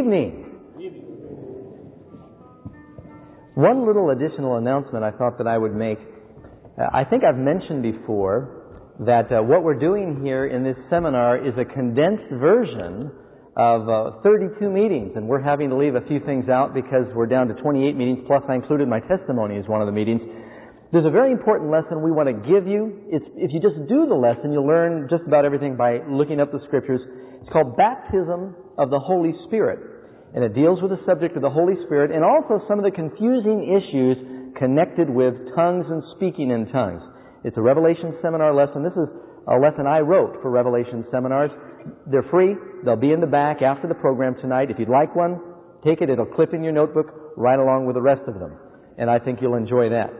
evening. One little additional announcement I thought that I would make. I think I've mentioned before that what we're doing here in this seminar is a condensed version of 32 meetings, and we're having to leave a few things out because we're down to 28 meetings, plus I included my testimony as one of the meetings. There's a very important lesson we want to give you. If you just do the lesson, you'll learn just about everything by looking up the Scriptures. It's called Baptism of the Holy Spirit, and it deals with the subject of the Holy Spirit and also some of the confusing issues connected with tongues and speaking in tongues. It's a Revelation seminar lesson. This is a lesson I wrote for Revelation seminars. They're free. They'll be in the back after the program tonight. If you'd like one, take it. It'll clip in your notebook right along with the rest of them, and I think you'll enjoy that.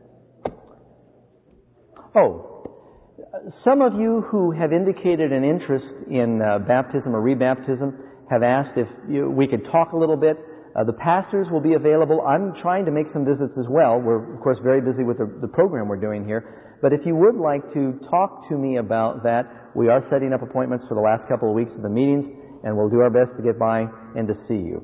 Some of you who have indicated an interest in baptism or rebaptism have asked if we could talk a little bit. The pastors will be available. I'm trying to make some visits as well. We're, of course, very busy with the program we're doing here. But if you would like to talk to me about that, we are setting up appointments for the last couple of weeks of the meetings, and we'll do our best to get by and to see you.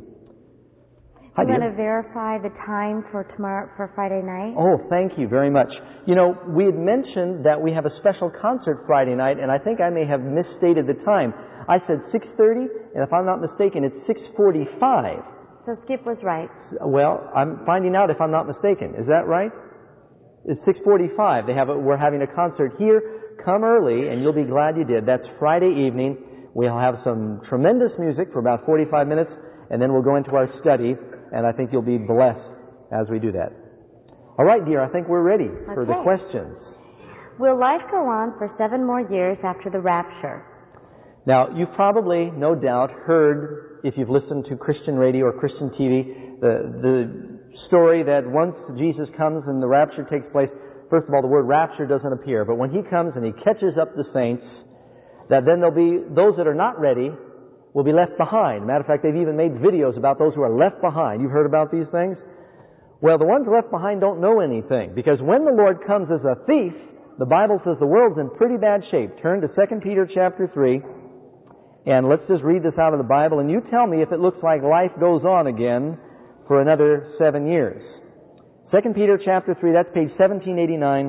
I want to verify the time for tomorrow, for Friday night. Oh, thank you very much. You know, we had mentioned that we have a special concert Friday night, and I think I may have misstated the time. I said 6:30, and if I'm not mistaken, it's 6:45. So Skip was right. Well, I'm finding out if I'm not mistaken. Is that right? It's 6:45. We're having a concert here. Come early, and you'll be glad you did. That's Friday evening. We'll have some tremendous music for about 45 minutes, and then we'll go into our study. And I think you'll be blessed as we do that. All right, dear, I think we're ready for the questions. Will life go on for 7 more years after the rapture? Now, you've probably, no doubt, heard, if you've listened to Christian radio or Christian TV, the story that once Jesus comes and the rapture takes place, first of all, the word rapture doesn't appear, but when He comes and He catches up the saints, that then there'll be those that are not ready will be left behind. Matter of fact, they've even made videos about those who are left behind. You've heard about these things? Well, the ones left behind don't know anything, because when the Lord comes as a thief, the Bible says the world's in pretty bad shape. Turn to 2 Peter chapter 3, and let's just read this out of the Bible, and you tell me if it looks like life goes on again for another 7 years. 2 Peter chapter 3, that's page 1789,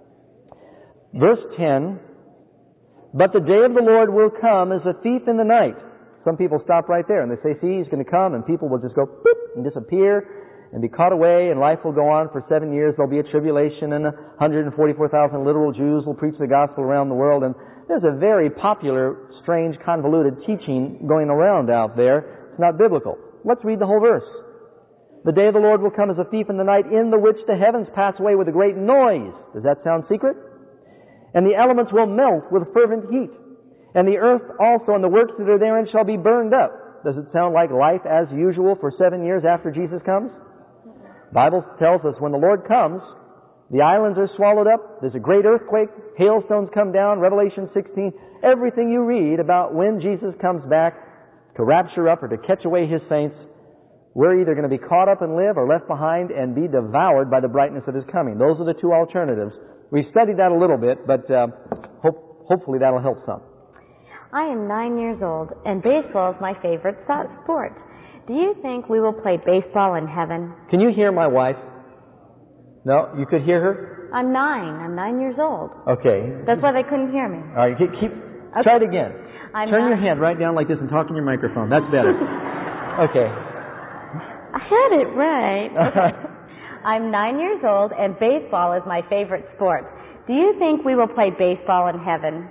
verse 10, "But the day of the Lord will come as a thief in the night." Some people stop right there and they say, see, He's going to come, and people will just go boop and disappear and be caught away, and life will go on for 7 years. There'll be a tribulation, and 144,000 literal Jews will preach the gospel around the world. And there's a very popular, strange, convoluted teaching going around out there. It's not biblical. Let's read the whole verse. "The day of the Lord will come as a thief in the night, in the which the heavens pass away with a great noise." Does that sound secret? "And the elements will melt with fervent heat. And the earth also and the works that are therein shall be burned up." Does it sound like life as usual for 7 years after Jesus comes? The Bible tells us when the Lord comes, the islands are swallowed up, there's a great earthquake, hailstones come down, Revelation 16. Everything you read about when Jesus comes back to rapture up or to catch away His saints, we're either going to be caught up and live or left behind and be devoured by the brightness of His coming. Those are the two alternatives. We studied that a little bit, but hopefully that'll help some. I am 9 years old, and baseball is my favorite sport. Do you think we will play baseball in heaven? Can you hear my wife? No? You could hear her? I'm 9. I'm 9 years old. Okay. That's why they couldn't hear me. All right, try it again. Turn your hand right down like this and talk in your microphone. That's better. Okay. I had it right. I'm 9 years old, and baseball is my favorite sport. Do you think we will play baseball in heaven?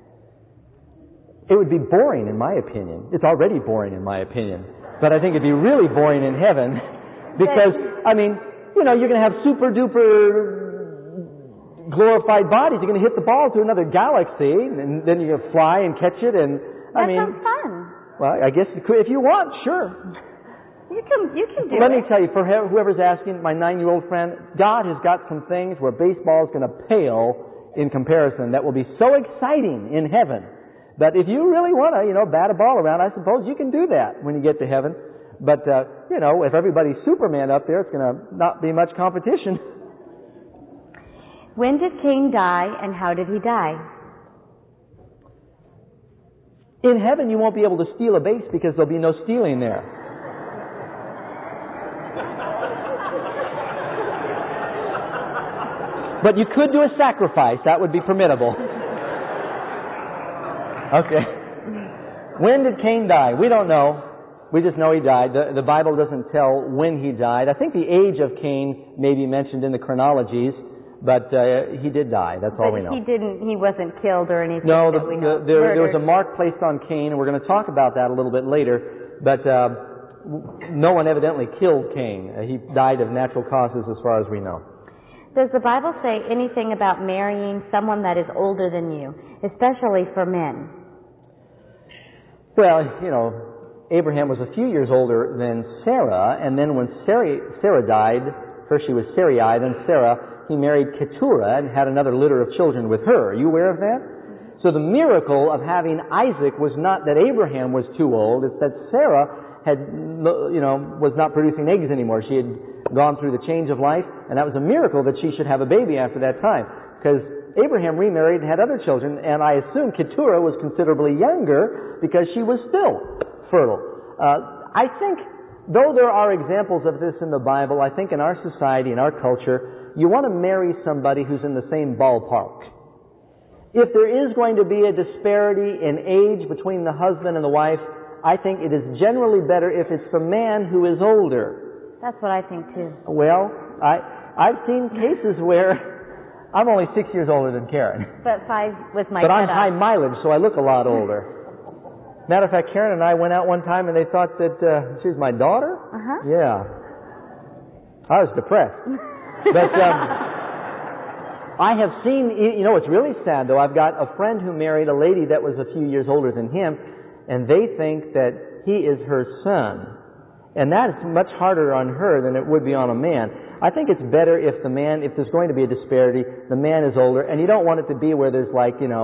It would be boring, in my opinion. It's already boring, in my opinion. But I think it'd be really boring in heaven because, you're going to have super-duper glorified bodies. You're going to hit the ball to another galaxy, and then you're going to fly and catch it. And that sounds fun. Well, I guess if you want, sure. You can do it. Let me tell you, for whoever's asking, my 9-year-old friend, God has got some things where baseball is going to pale in comparison that will be so exciting in heaven. But if you really want to, bat a ball around, I suppose you can do that when you get to heaven. But, if everybody's Superman up there, it's going to not be much competition. When did Cain die, and how did he die? In heaven, you won't be able to steal a base because there'll be no stealing there. But you could do a sacrifice. That would be permissible. Okay. When did Cain die? We don't know. We just know he died. The Bible doesn't tell when he died. I think the age of Cain may be mentioned in the chronologies, but he did die. That's all we know. He wasn't killed or anything. No, there was a mark placed on Cain, and we're going to talk about that a little bit later, but no one evidently killed Cain. He died of natural causes as far as we know. Does the Bible say anything about marrying someone that is older than you, especially for men? Well, Abraham was a few years older than Sarah, and then when Sarah died, first she was Sarai, then Sarah, he married Keturah and had another litter of children with her. Are you aware of that? So the miracle of having Isaac was not that Abraham was too old, it's that Sarah was not producing eggs anymore. She had gone through the change of life, and that was a miracle that she should have a baby after that time. Because Abraham remarried and had other children, and I assume Keturah was considerably younger because she was still fertile. I think, though there are examples of this in the Bible, I think in our society, in our culture, you want to marry somebody who's in the same ballpark. If there is going to be a disparity in age between the husband and the wife, I think it is generally better if it's the man who is older. That's what I think too. Well, I've seen cases where I'm only 6 years older than Karen. But 5 with my But I'm high mileage, so I look a lot older. Matter of fact, Karen and I went out one time and they thought that she was my daughter? Uh-huh. Yeah. I was depressed. But I have seen, it's really sad though. I've got a friend who married a lady that was a few years older than him, and they think that he is her son. And that is much harder on her than it would be on a man. I think it's better if there's going to be a disparity, the man is older, and you don't want it to be where there's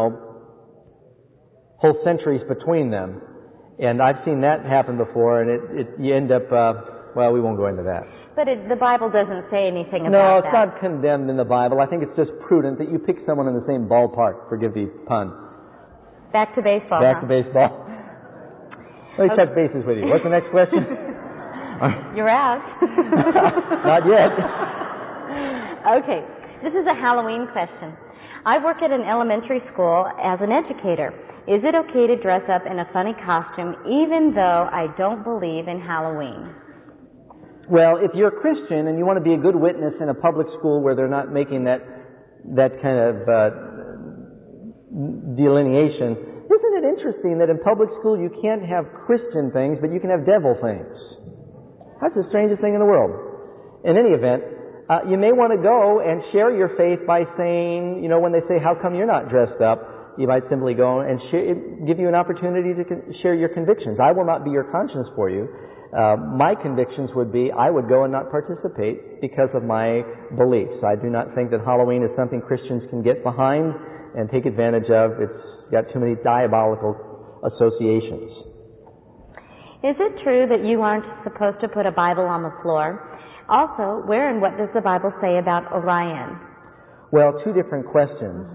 whole centuries between them. And I've seen that happen before, and you end up, we won't go into that. But the Bible doesn't say anything about that. No, it's not condemned in the Bible. I think it's just prudent that you pick someone in the same ballpark, forgive the pun. Back to baseball. Back to baseball. Let me touch bases with you. What's the next question? You're out. Not yet. Okay. This is a Halloween question. I work at an elementary school as an educator. Is it okay to dress up in a funny costume even though I don't believe in Halloween? Well, if you're a Christian and you want to be a good witness in a public school where they're not making that kind of delineation, isn't it interesting that in public school you can't have Christian things, but you can have devil things? That's the strangest thing in the world. In any event, you may want to go and share your faith by saying, when they say, how come you're not dressed up? You might simply go and give you an opportunity to share your convictions. I will not be your conscience for you. My convictions would be, I would go and not participate because of my beliefs. I do not think that Halloween is something Christians can get behind and take advantage of. It's got too many diabolical associations. Is it true that you aren't supposed to put a Bible on the floor? Also, where and what does the Bible say about Orion? Well, two different questions.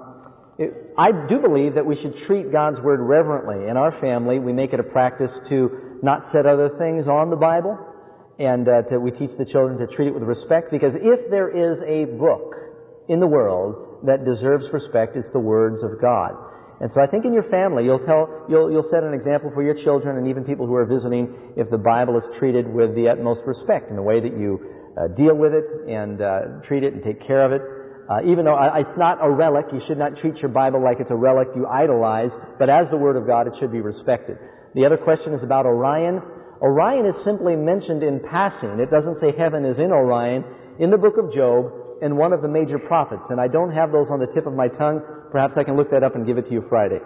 I do believe that we should treat God's Word reverently. In our family, we make it a practice to not set other things on the Bible, and we teach the children to treat it with respect, because if there is a book in the world that deserves respect, it's the words of God. And so I think in your family, you'll set an example for your children and even people who are visiting if the Bible is treated with the utmost respect in the way that you deal with it and treat it and take care of it. Even though it's not a relic, you should not treat your Bible like it's a relic you idolize, but as the Word of God, it should be respected. The other question is about Orion. Orion is simply mentioned in passing. It doesn't say heaven is in Orion in the book of Job and one of the major prophets. And I don't have those on the tip of my tongue. Perhaps I can look that up and give it to you Friday.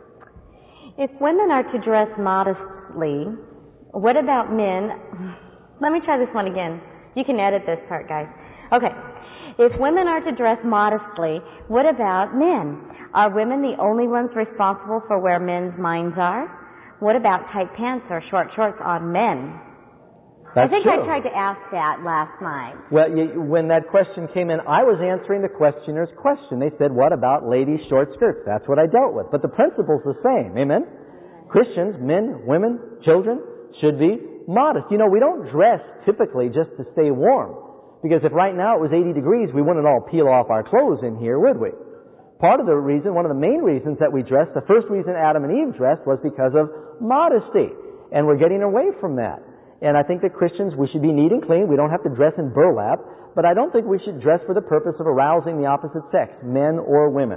If women are to dress modestly, what about men? Let me try this one again. You can edit this part, guys. Okay. If women are to dress modestly, what about men? Are women the only ones responsible for where men's minds are? What about tight pants or short shorts on men? That's I think true. I tried to ask that last night. Well, when that question came in, I was answering the questioner's question. They said, what about ladies' short skirts? That's what I dealt with. But the principle's the same. Amen? Christians, men, women, children, should be modest. You know, we don't dress typically just to stay warm. Because if right now it was 80 degrees, we wouldn't all peel off our clothes in here, would we? Part of the reason, one of the main reasons that we dress, the first reason Adam and Eve dressed was because of modesty. And we're getting away from that. And I think that Christians, we should be neat and clean. We don't have to dress in burlap. But I don't think we should dress for the purpose of arousing the opposite sex, men or women.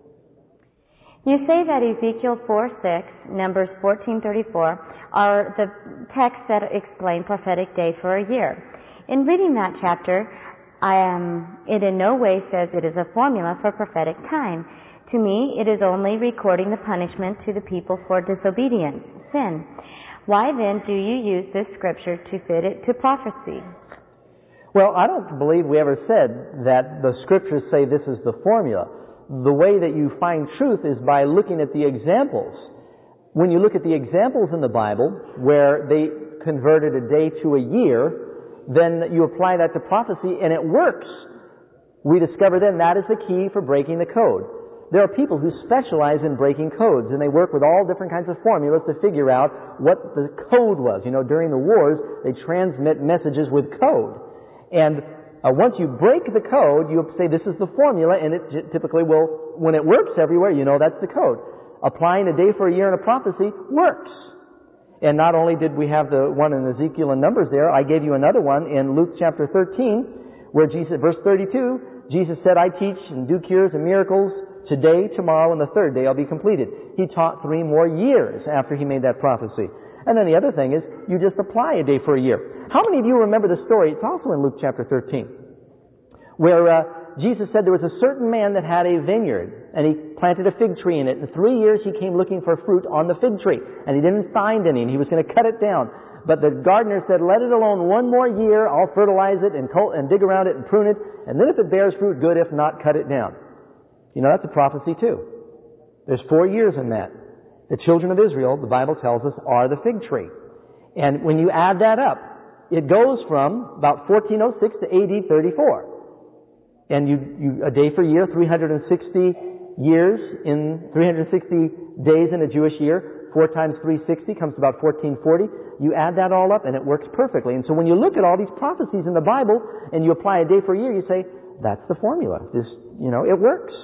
You say that Ezekiel 4:6, Numbers 14:34 are the texts that explain prophetic day for a year. In reading that chapter, it in no way says it is a formula for prophetic time. To me, it is only recording the punishment to the people for disobedience, sin. Why then do you use this scripture to fit it to prophecy? Well, I don't believe we ever said that the scriptures say this is the formula. The way that you find truth is by looking at the examples. When you look at the examples in the Bible where they converted a day to a year, then you apply that to prophecy and it works. We discover then that is the key for breaking the code. There are people who specialize in breaking codes, and they work with all different kinds of formulas to figure out what the code was. You know, during the wars, they transmit messages with code. And once you break the code, you say this is the formula, and it typically will, when it works everywhere, you know that's the code. Applying a day for a year in a prophecy works. And not only did we have the one in Ezekiel and Numbers there, I gave you another one in Luke chapter 13, where Jesus, verse 32, Jesus said, I teach and do cures and miracles today, tomorrow, and the third day I'll be completed. He taught 3 more years after he made that prophecy. And then the other thing is, you just apply a day for a year. How many of you remember the story? It's also in Luke chapter 13, where Jesus said there was a certain man that had a vineyard, and he planted a fig tree in it. In 3 years he came looking for fruit on the fig tree, and he didn't find any, and he was going to cut it down. But the gardener said, let it alone 1 more year, I'll fertilize it and dig around it and prune it, and then if it bears fruit, good, if not, cut it down. You know, that's a prophecy too. There's 4 years in that. The children of Israel, the Bible tells us, are the fig tree. And when you add that up, it goes from about 1406 to AD 34. And you a day for a year, 360 years in 360 days in a Jewish year. 4 times 360 comes to about 1440. You add that all up and it works perfectly. And so when you look at all these prophecies in the Bible and you apply a day for a year, you say, that's the formula. This, you know, it works.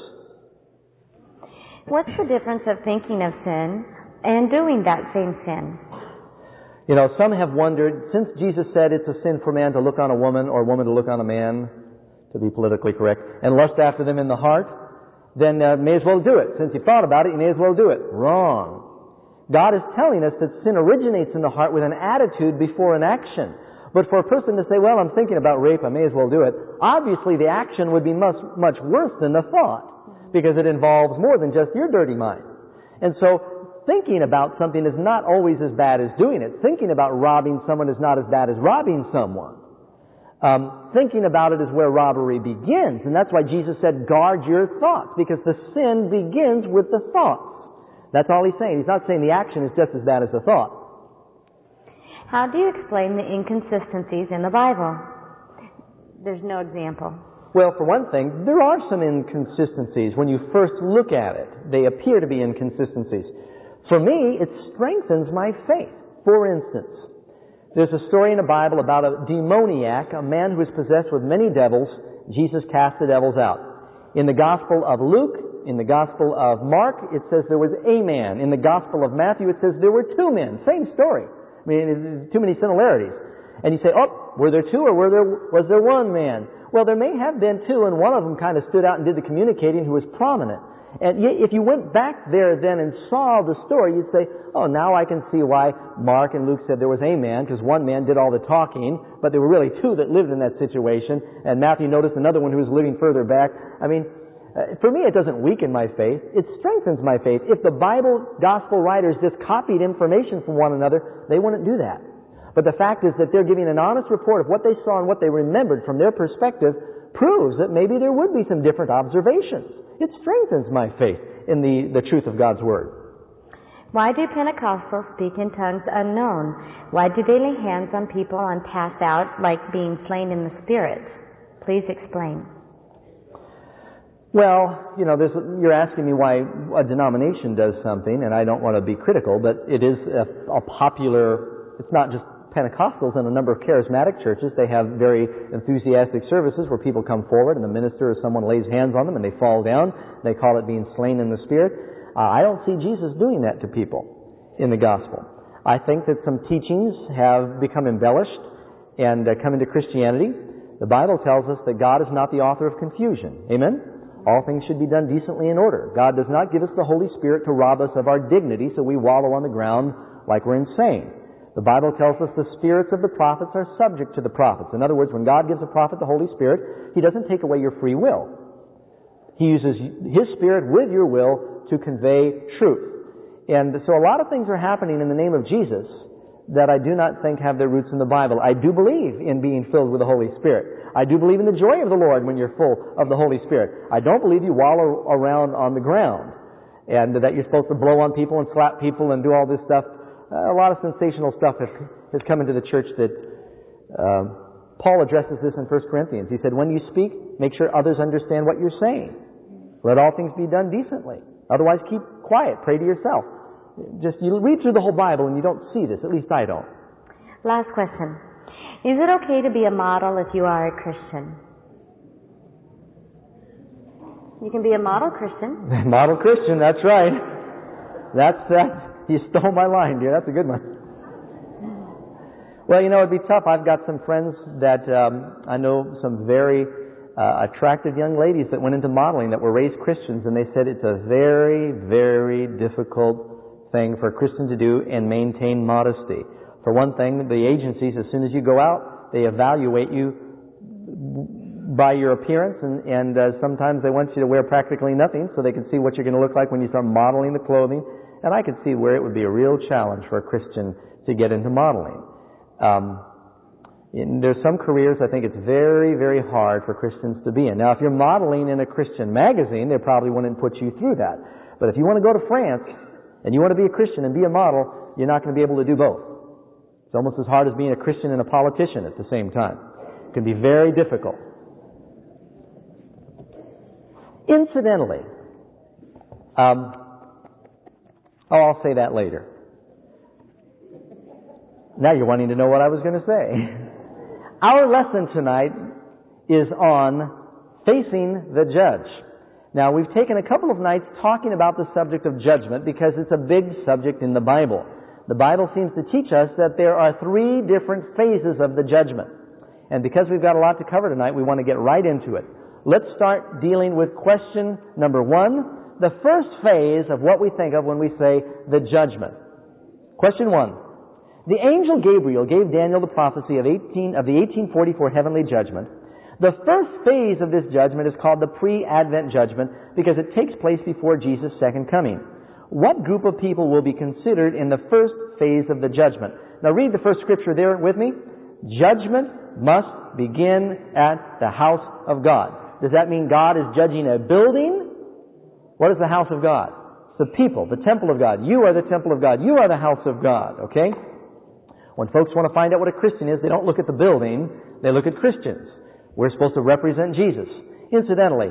What's the difference of thinking of sin and doing that same sin? You know, some have wondered, since Jesus said it's a sin for man to look on a woman or a woman to look on a man, to be politically correct, and lust after them in the heart, then may as well do it. Since you thought about it, you may as well do it. Wrong. God is telling us that sin originates in the heart with an attitude before an action. But for a person to say, well, I'm thinking about rape, I may as well do it, obviously the action would be much, much worse than the thought, because it involves more than just your dirty mind. And so, thinking about something is not always as bad as doing it. Thinking about robbing someone is not as bad as robbing someone. Thinking about it is where robbery begins. And that's why Jesus said, guard your thoughts, because the sin begins with the thoughts. That's all he's saying. He's not saying the action is just as bad as the thought. How do you explain the inconsistencies in the Bible? There's no example. Well, for one thing, there are some inconsistencies. When you first look at it, they appear to be inconsistencies. For me, it strengthens my faith. For instance, there's a story in the Bible about a demoniac, a man who is possessed with many devils. Jesus cast the devils out. In the Gospel of Luke, in the Gospel of Mark, it says there was a man. In the Gospel of Matthew, it says there were 2 men. Same story. I mean, there's too many similarities. And you say, oh, were there 2 or was there 1 man? Well, there may have been 2, and one of them kind of stood out and did the communicating who was prominent. And if you went back there then and saw the story, you'd say, oh, now I can see why Mark and Luke said there was a man, because 1 man did all the talking, but there were really 2 that lived in that situation, and Matthew noticed another one who was living further back. I mean, for me, it doesn't weaken my faith. It strengthens my faith. If the Bible gospel writers just copied information from one another, they wouldn't do that. But the fact is that they're giving an honest report of what they saw and what they remembered from their perspective proves that maybe there would be some different observations. It strengthens my faith in the truth of God's Word. Why do Pentecostals speak in tongues unknown? Why do they lay hands on people and pass out like being slain in the Spirit? Please explain. Well, you know, you're asking me why a denomination does something, and I don't want to be critical, but it is a popular, it's not just Pentecostals and a number of charismatic churches, they have very enthusiastic services where people come forward and the minister or someone lays hands on them and they fall down. They call it being slain in the Spirit. I don't see Jesus doing that to people in the gospel. I think that some teachings have become embellished and come into Christianity. The Bible tells us that God is not the author of confusion. Amen? All things should be done decently in order. God does not give us the Holy Spirit to rob us of our dignity so we wallow on the ground like we're insane. The Bible tells us the spirits of the prophets are subject to the prophets. In other words, when God gives a prophet the Holy Spirit, He doesn't take away your free will. He uses His Spirit with your will to convey truth. And so a lot of things are happening in the name of Jesus that I do not think have their roots in the Bible. I do believe in being filled with the Holy Spirit. I do believe in the joy of the Lord when you're full of the Holy Spirit. I don't believe you wallow around on the ground and that you're supposed to blow on people and slap people and do all this stuff. A lot of sensational stuff has come into the church that Paul addresses this in 1 Corinthians. He said, when you speak, make sure others understand what you're saying. Let all things be done decently. Otherwise, keep quiet. Pray to yourself. Just you read through the whole Bible and you don't see this. At least I don't. Last question. Is it okay to be a model if you are a Christian? You can be a model Christian. Model Christian, that's right. That's you stole my line, dear. That's a good one. Well, it'd be tough. I've got some friends that I know, some very attractive young ladies that went into modeling that were raised Christians, and they said it's a very, very difficult thing for a Christian to do and maintain modesty. For one thing, the agencies, as soon as you go out, they evaluate you by your appearance, and sometimes they want you to wear practically nothing so they can see what you're going to look like when you start modeling the clothing. And I could see where it would be a real challenge for a Christian to get into modeling. There's some careers I think it's very, very hard for Christians to be in. Now, if you're modeling in a Christian magazine, they probably wouldn't put you through that. But if you want to go to France and you want to be a Christian and be a model, you're not going to be able to do both. It's almost as hard as being a Christian and a politician at the same time. It can be very difficult. Incidentally, I'll say that later. Now you're wanting to know what I was going to say. Our lesson tonight is on facing the judge. Now, we've taken a couple of nights talking about the subject of judgment because it's a big subject in the Bible. The Bible seems to teach us that there are 3 different phases of the judgment. And because we've got a lot to cover tonight, we want to get right into it. Let's start dealing with question number 1, the first phase of what we think of when we say the judgment. Question 1. The angel Gabriel gave Daniel the prophecy of the 1844 heavenly judgment. The first phase of this judgment is called the pre-Advent judgment because it takes place before Jesus' second coming. What group of people will be considered in the first phase of the judgment? Now read the first scripture there with me. Judgment must begin at the house of God. Does that mean God is judging a building? What is the house of God? It's the people, the temple of God. You are the temple of God. You are the house of God, okay? When folks want to find out what a Christian is, they don't look at the building, they look at Christians. We're supposed to represent Jesus. Incidentally,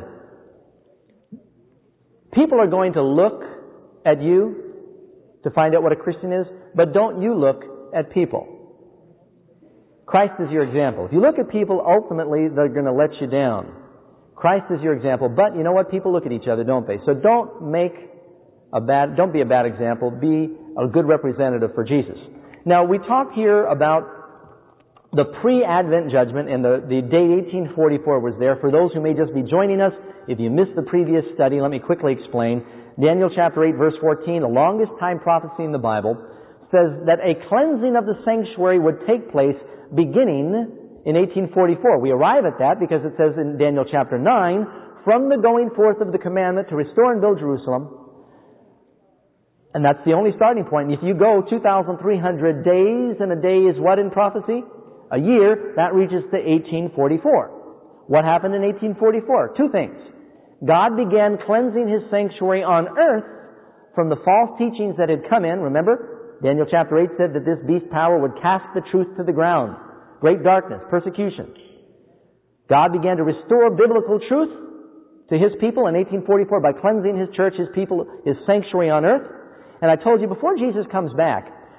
people are going to look at you to find out what a Christian is, but don't you look at people. Christ is your example. If you look at people, ultimately they're going to let you down. Christ is your example, but you know what? People look at each other, don't they? So don't be a bad example. Be a good representative for Jesus. Now, we talked here about the pre-Advent judgment, and the date 1844 was there. For those who may just be joining us, if you missed the previous study, let me quickly explain. Daniel chapter 8, verse 14, the longest time prophecy in the Bible, says that a cleansing of the sanctuary would take place beginning in 1844. We arrive at that because it says in Daniel chapter 9, from the going forth of the commandment to restore and build Jerusalem, and that's the only starting point. If you go 2,300 days, and a day is what in prophecy? A year, that reaches to 1844. What happened in 1844? 2 things. God began cleansing His sanctuary on earth from the false teachings that had come in. Remember, Daniel chapter 8 said that this beast power would cast the truth to the ground. Great darkness, persecution. God began to restore biblical truth to His people in 1844 by cleansing His church, His people, His sanctuary on earth. And I told you, before Jesus comes back,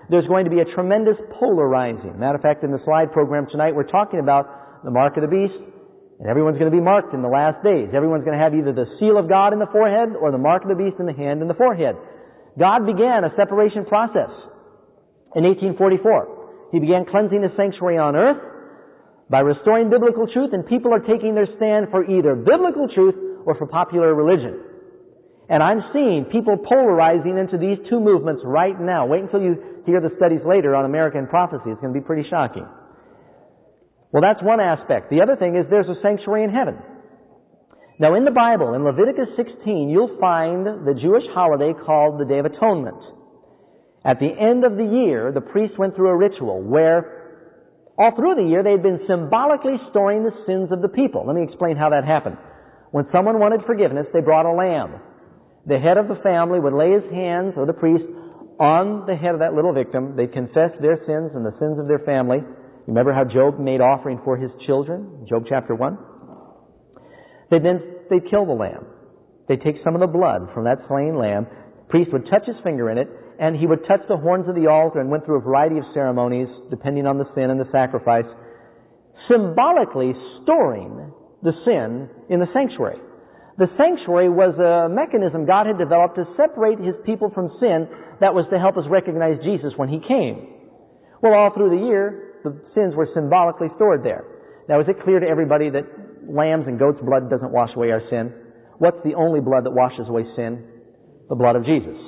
there's going to be a tremendous polarizing. Matter of fact, in the slide program tonight, we're talking about the mark of the beast, and everyone's going to be marked in the last days. Everyone's going to have either the seal of God in the forehead or the mark of the beast in the hand and the forehead. God began a separation process in 1844. He began cleansing His sanctuary on earth by restoring biblical truth, and people are taking their stand for either biblical truth or for popular religion. And I'm seeing people polarizing into these two movements right now. Wait until you hear the studies later on American prophecy. It's going to be pretty shocking. Well, that's one aspect. The other thing is there's a sanctuary in heaven. Now, in the Bible, in Leviticus 16, you'll find the Jewish holiday called the Day of Atonement. At the end of the year, the priest went through a ritual where all through the year they had been symbolically storing the sins of the people. Let me explain how that happened. When someone wanted forgiveness, they brought a lamb. The head of the family would lay his hands, or the priest, on the head of that little victim. They'd confess their sins and the sins of their family. You remember how Job made offering for his children? Job chapter 1. They'd kill the lamb. They'd take some of the blood from that slain lamb. The priest would touch his finger in it, and he would touch the horns of the altar and went through a variety of ceremonies, depending on the sin and the sacrifice, symbolically storing the sin in the sanctuary. The sanctuary was a mechanism God had developed to separate His people from sin that was to help us recognize Jesus when He came. Well, all through the year, the sins were symbolically stored there. Now, is it clear to everybody that lambs and goats' blood doesn't wash away our sin? What's the only blood that washes away sin? The blood of Jesus.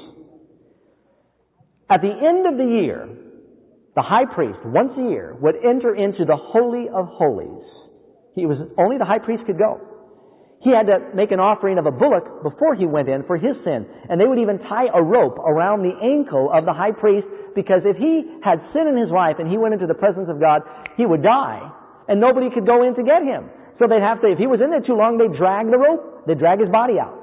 At the end of the year, the high priest, once a year, would enter into the Holy of Holies. Only the high priest could go. He had to make an offering of a bullock before he went in for his sin. And they would even tie a rope around the ankle of the high priest, because if he had sin in his life and he went into the presence of God, he would die, and nobody could go in to get him. So they'd have to, if he was in there too long, they'd drag the rope, they'd drag his body out.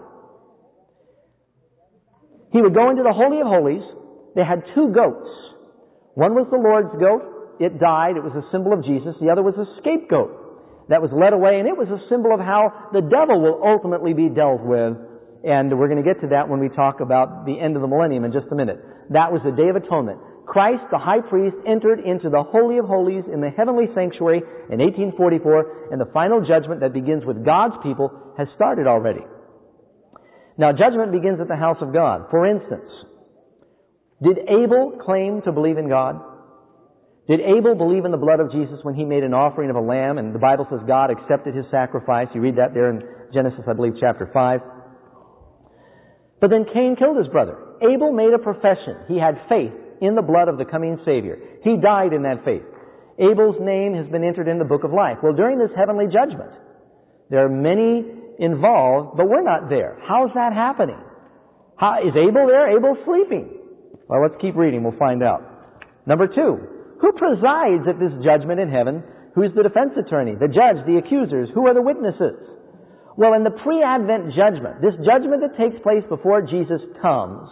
He would go into the Holy of Holies. They had two goats. One was the Lord's goat. It died. It was a symbol of Jesus. The other was a scapegoat that was led away, and it was a symbol of how the devil will ultimately be dealt with. And we're going to get to that when we talk about the end of the millennium in just a minute. That was the Day of Atonement. Christ, the high priest, entered into the Holy of Holies in the heavenly sanctuary in 1844, and the final judgment that begins with God's people has started already. Now, judgment begins at the house of God. For instance, did Abel claim to believe in God? Did Abel believe in the blood of Jesus when he made an offering of a lamb? And the Bible says God accepted his sacrifice. You read that there in Genesis, I believe, chapter 5. But then Cain killed his brother. Abel made a profession. He had faith in the blood of the coming Savior. He died in that faith. Abel's name has been entered in the book of life. Well, during this heavenly judgment, there are many involved, but we're not there. How's that happening? Is Abel there? Abel's sleeping. Well, let's keep reading. We'll find out. Number 2. Who presides at this judgment in heaven? Who's the defense attorney, the judge, the accusers? Who are the witnesses? Well, in the pre-Advent judgment, this judgment that takes place before Jesus comes,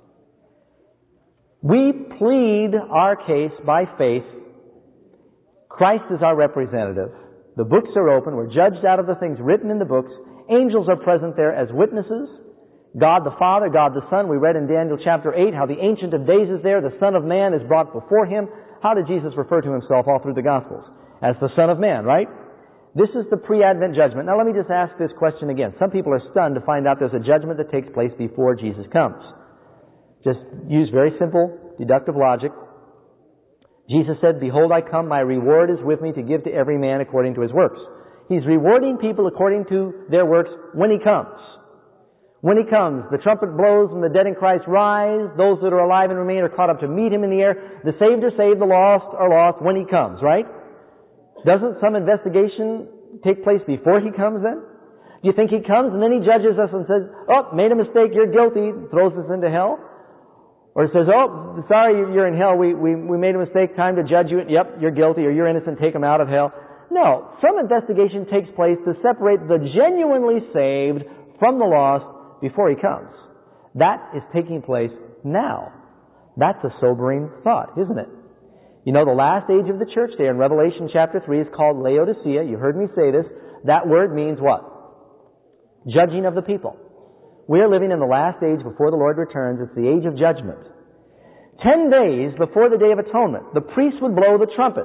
we plead our case by faith. Christ is our representative. The books are open. We're judged out of the things written in the books. Angels are present there as witnesses. God the Father, God the Son. We read in Daniel chapter 8 how the Ancient of Days is there. The Son of Man is brought before Him. How did Jesus refer to Himself all through the Gospels? As the Son of Man, right? This is the pre-Advent judgment. Now let me just ask this question again. Some people are stunned to find out there's a judgment that takes place before Jesus comes. Just use very simple deductive logic. Jesus said, "Behold, I come, my reward is with me to give to every man according to his works." He's rewarding people according to their works when He comes. When He comes, the trumpet blows and the dead in Christ rise. Those that are alive and remain are caught up to meet Him in the air. The saved are saved, the lost are lost when He comes, right? Doesn't some investigation take place before He comes then? Do you think He comes and then He judges us and says, "Oh, made a mistake, you're guilty," throws us into hell? Or He says, "Oh, sorry, you're in hell, we made a mistake, time to judge you, yep, you're guilty, or you're innocent, take them out of hell." No, some investigation takes place to separate the genuinely saved from the lost before He comes. That is taking place now. That's a sobering thought, isn't it? You know, the last age of the church there in Revelation chapter 3 is called Laodicea. You heard me say this. That word means what? Judging of the people. We are living in the last age before the Lord returns. It's the age of judgment. 10 days before the Day of Atonement, the priest would blow the trumpet.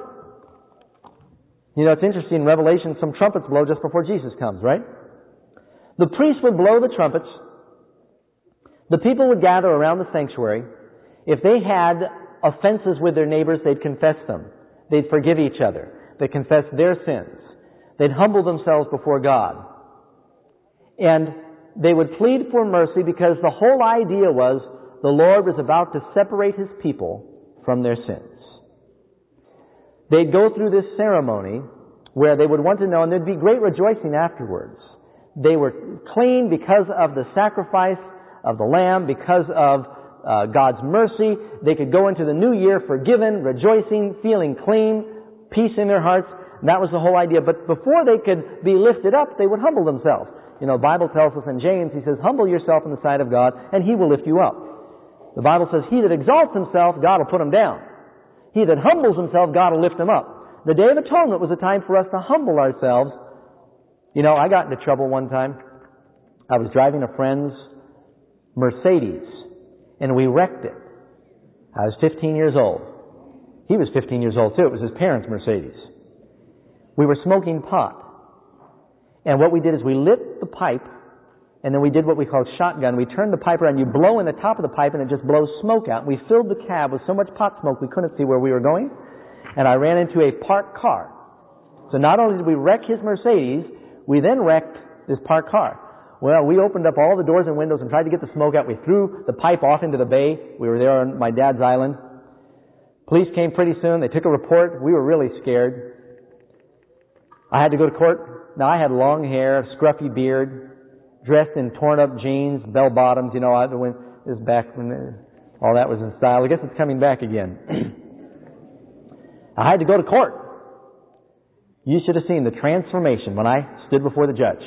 You know, it's interesting, in Revelation, some trumpets blow just before Jesus comes, right? The priest would blow the trumpets. The people would gather around the sanctuary. If they had offenses with their neighbors, they'd confess them. They'd forgive each other. They'd confess their sins. They'd humble themselves before God. And they would plead for mercy because the whole idea was the Lord was about to separate His people from their sins. They'd go through this ceremony where they would want to know, and there'd be great rejoicing afterwards. They were clean because of the sacrifice of the Lamb, because of God's mercy. They could go into the new year forgiven, rejoicing, feeling clean, peace in their hearts. And that was the whole idea. But before they could be lifted up, they would humble themselves. You know, the Bible tells us in James, he says, humble yourself in the sight of God, and He will lift you up. The Bible says, he that exalts himself, God will put him down. He that humbles himself, God will lift him up. The Day of Atonement was a time for us to humble ourselves. You know, I got into trouble one time. I was driving a friend's Mercedes, and we wrecked it. I was 15 years old. He was 15 years old too. It was his parents' Mercedes. We were smoking pot. And what we did is we lit the pipe, and then we did what we called shotgun. We turned the pipe around. You blow in the top of the pipe, and it just blows smoke out. We filled the cab with so much pot smoke we couldn't see where we were going. And I ran into a parked car. So not only did we wreck his Mercedes, we then wrecked this parked car. Well, we opened up all the doors and windows and tried to get the smoke out. We threw the pipe off into the bay. We were there on my dad's island. Police came pretty soon. They took a report. We were really scared. I had to go to court. Now, I had long hair, scruffy beard, dressed in torn-up jeans, bell-bottoms. You know, this back when all that was in style. I guess it's coming back again. I had to go to court. You should have seen the transformation when I stood before the judge.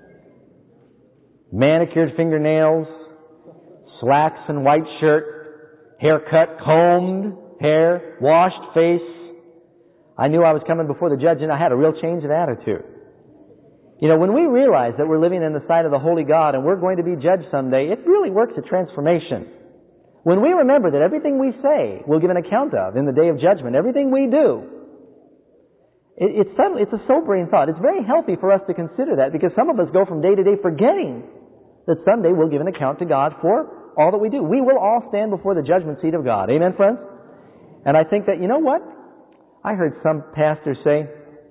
Manicured fingernails, slacks and white shirt, haircut, combed hair, washed face. I knew I was coming before the judge, and I had a real change of attitude. You know, when we realize that we're living in the sight of the Holy God and we're going to be judged someday, it really works a transformation. When we remember that everything we say we'll give an account of in the day of judgment, everything we do, it's a sobering thought. It's very healthy for us to consider that, because some of us go from day to day forgetting that someday we'll give an account to God for all that we do. We will all stand before the judgment seat of God. Amen, friends? And I think that, you know what? I heard some pastors say,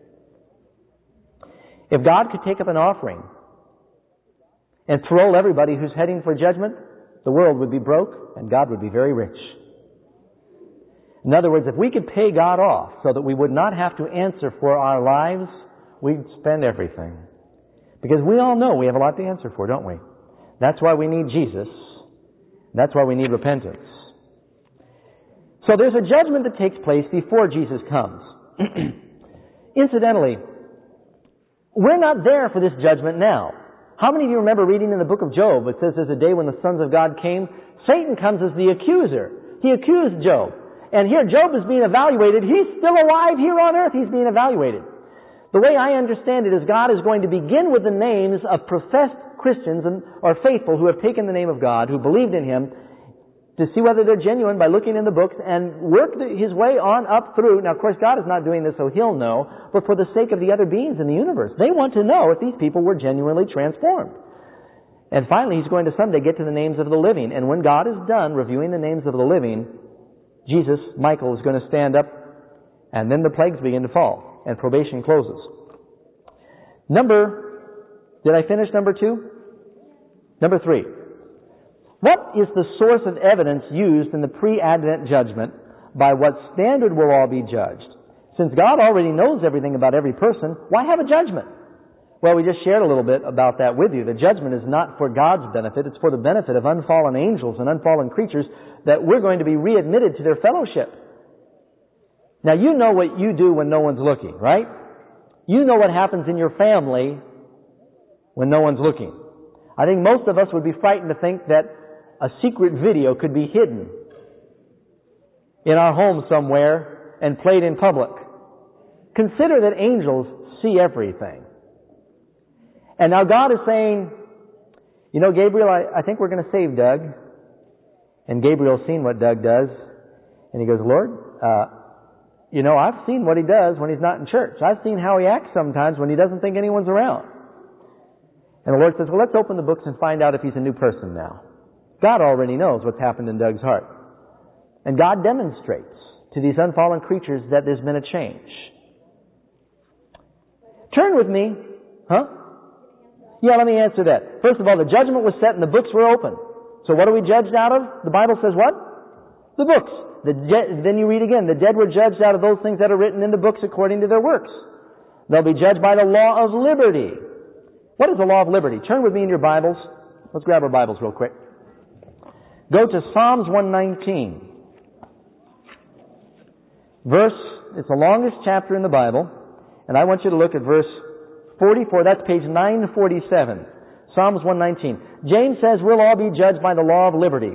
if God could take up an offering and throw everybody who's heading for judgment, the world would be broke and God would be very rich. In other words, if we could pay God off so that we would not have to answer for our lives, we'd spend everything. Because we all know we have a lot to answer for, don't we? That's why we need Jesus. That's why we need repentance. So there's a judgment that takes place before Jesus comes. Incidentally, we're not there for this judgment now. How many of you remember reading in the book of Job? It says there's a day when the sons of God came. Satan comes as the accuser. He accused Job. And here Job is being evaluated. He's still alive here on earth. He's being evaluated. The way I understand it is God is going to begin with the names of professed Christians or faithful who have taken the name of God, who believed in Him, to see whether they're genuine by looking in the books and work His way on up through. Now, of course, God is not doing this so He'll know, but for the sake of the other beings in the universe. They want to know if these people were genuinely transformed. And finally, He's going to someday get to the names of the living. And when God is done reviewing the names of the living, Jesus, Michael, is going to stand up, and then the plagues begin to fall, and probation closes. Did I finish number 2? Number 3. What is the source of evidence used in the pre-Advent judgment? By what standard will all be judged? Since God already knows everything about every person, why have a judgment? Well, we just shared a little bit about that with you. The judgment is not for God's benefit. It's for the benefit of unfallen angels and unfallen creatures, that we're going to be readmitted to their fellowship. Now, you know what you do when no one's looking, right? You know what happens in your family when no one's looking. I think most of us would be frightened to think that a secret video could be hidden in our home somewhere and played in public. Consider that angels see everything. And now God is saying, you know, Gabriel, I think we're going to save Doug. And Gabriel's seen what Doug does. And he goes, Lord, I've seen what he does when he's not in church. I've seen how he acts sometimes when he doesn't think anyone's around. And the Lord says, well, let's open the books and find out if he's a new person now. God already knows what's happened in Doug's heart. And God demonstrates to these unfallen creatures that there's been a change. Turn with me. Yeah, let me answer that. First of all, the judgment was set and the books were open. So what are we judged out of? The Bible says what? The books. Then you read again, the dead were judged out of those things that are written in the books according to their works. They'll be judged by the law of liberty. What is the law of liberty? Turn with me in your Bibles. Let's grab our Bibles real quick. Go to Psalms 119. It's the longest chapter in the Bible, and I want you to look at verse 44. That's page 947. Psalms 119. James says we'll all be judged by the law of liberty.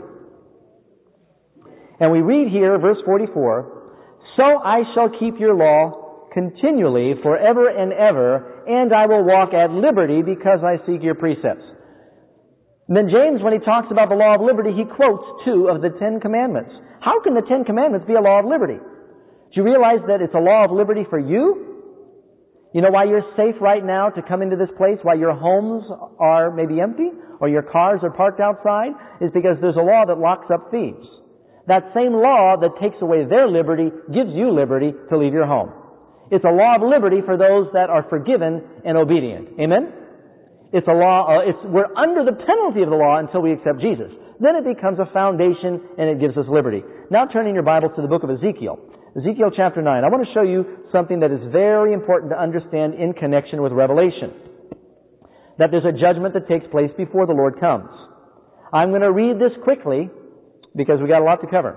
And we read here, verse 44, so I shall keep your law continually forever and ever, and I will walk at liberty because I seek your precepts. And then James, when he talks about the law of liberty, he quotes 2 of the 10 commandments. How can the 10 commandments be a law of liberty? Do you realize that it's a law of liberty for you? You know why you're safe right now to come into this place, why your homes are maybe empty, or your cars are parked outside, is because there's a law that locks up thieves. That same law that takes away their liberty gives you liberty to leave your home. It's a law of liberty for those that are forgiven and obedient. Amen? It's a law, we're under the penalty of the law until we accept Jesus. Then it becomes a foundation and it gives us liberty. Now turn in your Bibles to the book of Ezekiel. Ezekiel chapter 9. I want to show you something that is very important to understand in connection with Revelation. That there's a judgment that takes place before the Lord comes. I'm going to read this quickly because we got a lot to cover.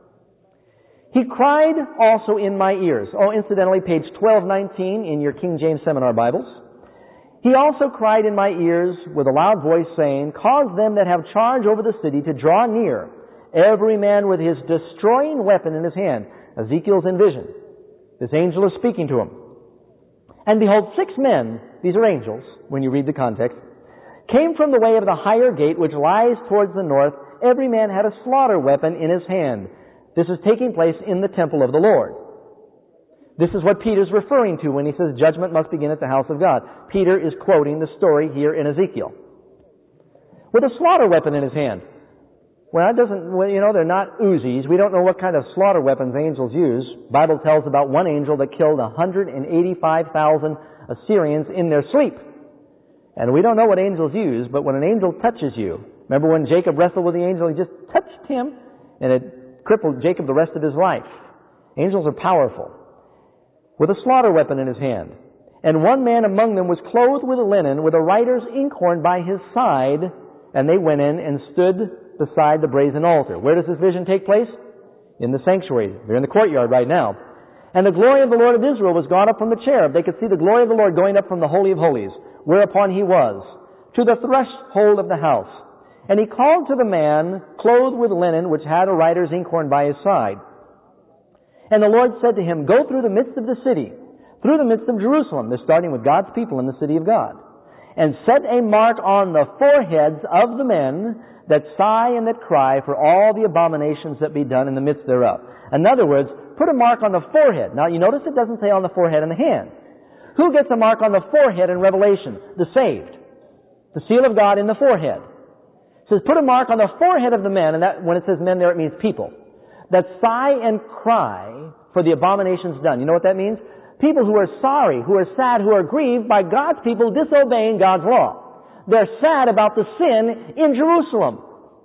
He cried also in my ears. Oh, incidentally, page 1219 in your King James Seminar Bibles. He also cried in my ears with a loud voice, saying, cause them that have charge over the city to draw near, every man with his destroying weapon in his hand. Ezekiel's in vision. This angel is speaking to him. And behold, 6 men, these are angels, when you read the context, came from the way of the higher gate, which lies towards the north. Every man had a slaughter weapon in his hand. This is taking place in the temple of the Lord. This is what Peter's referring to when he says judgment must begin at the house of God. Peter is quoting the story here in Ezekiel. With a slaughter weapon in his hand. Well, they're not Uzis. We don't know what kind of slaughter weapons angels use. The Bible tells about one angel that killed 185,000 Assyrians in their sleep. And we don't know what angels use, but when an angel touches you, remember when Jacob wrestled with the angel, he just touched him, and it crippled Jacob the rest of his life. Angels are powerful. With a slaughter weapon in his hand. And one man among them was clothed with a linen, with a writer's inkhorn by his side, and they went in and stood beside the brazen altar. Where does this vision take place? In the sanctuary. They're in the courtyard right now. And the glory of the Lord of Israel was gone up from the cherub. They could see the glory of the Lord going up from the Holy of Holies, whereupon he was, to the threshold of the house. And he called to the man clothed with linen, which had a writer's inkhorn by his side. And the Lord said to him, go through the midst of the city, through the midst of Jerusalem. They're starting with God's people in the city of God. And set a mark on the foreheads of the men that sigh and that cry for all the abominations that be done in the midst thereof. In other words, put a mark on the forehead. Now you notice it doesn't say on the forehead and the hand. Who gets a mark on the forehead in Revelation? The saved. The seal of God in the forehead. It says put a mark on the forehead of the men, and that, when it says men there, it means people, that sigh and cry for the abominations done. You know what that means? People who are sorry, who are sad, who are grieved by God's people disobeying God's law. They're sad about the sin in Jerusalem.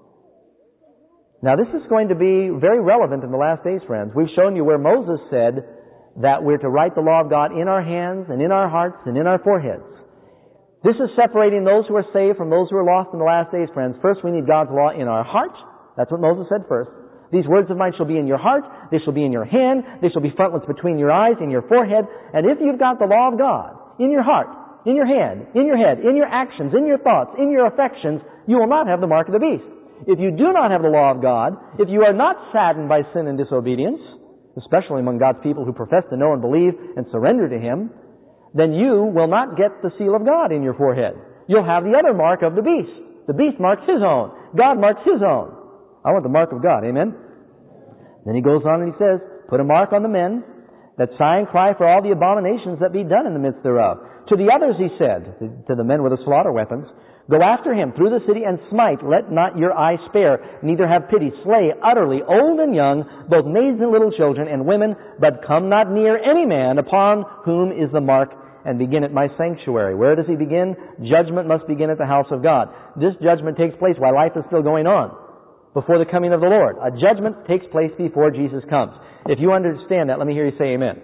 Now this is going to be very relevant in the last days, friends. We've shown you where Moses said that we're to write the law of God in our hands and in our hearts and in our foreheads. This is separating those who are saved from those who are lost in the last days, friends. First, we need God's law in our heart. That's what Moses said first. These words of mine shall be in your heart. They shall be in your hand. They shall be frontlets between your eyes and your forehead. And if you've got the law of God in your heart, in your hand, in your head, in your actions, in your thoughts, in your affections, you will not have the mark of the beast. If you do not have the law of God, if you are not saddened by sin and disobedience, especially among God's people who profess to know and believe and surrender to Him, then you will not get the seal of God in your forehead. You'll have the other mark of the beast. The beast marks his own. God marks his own. I want the mark of God. Amen? Then he goes on and he says, put a mark on the men, that sigh and cry for all the abominations that be done in the midst thereof. To the others he said, to the men with the slaughter weapons, go after him through the city and smite, let not your eye spare, neither have pity, slay utterly old and young, both maids and little children and women, but come not near any man upon whom is the mark, and begin at my sanctuary. Where does he begin? Judgment must begin at the house of God. This judgment takes place while life is still going on, before the coming of the Lord. A judgment takes place before Jesus comes. If you understand that, let me hear you say amen.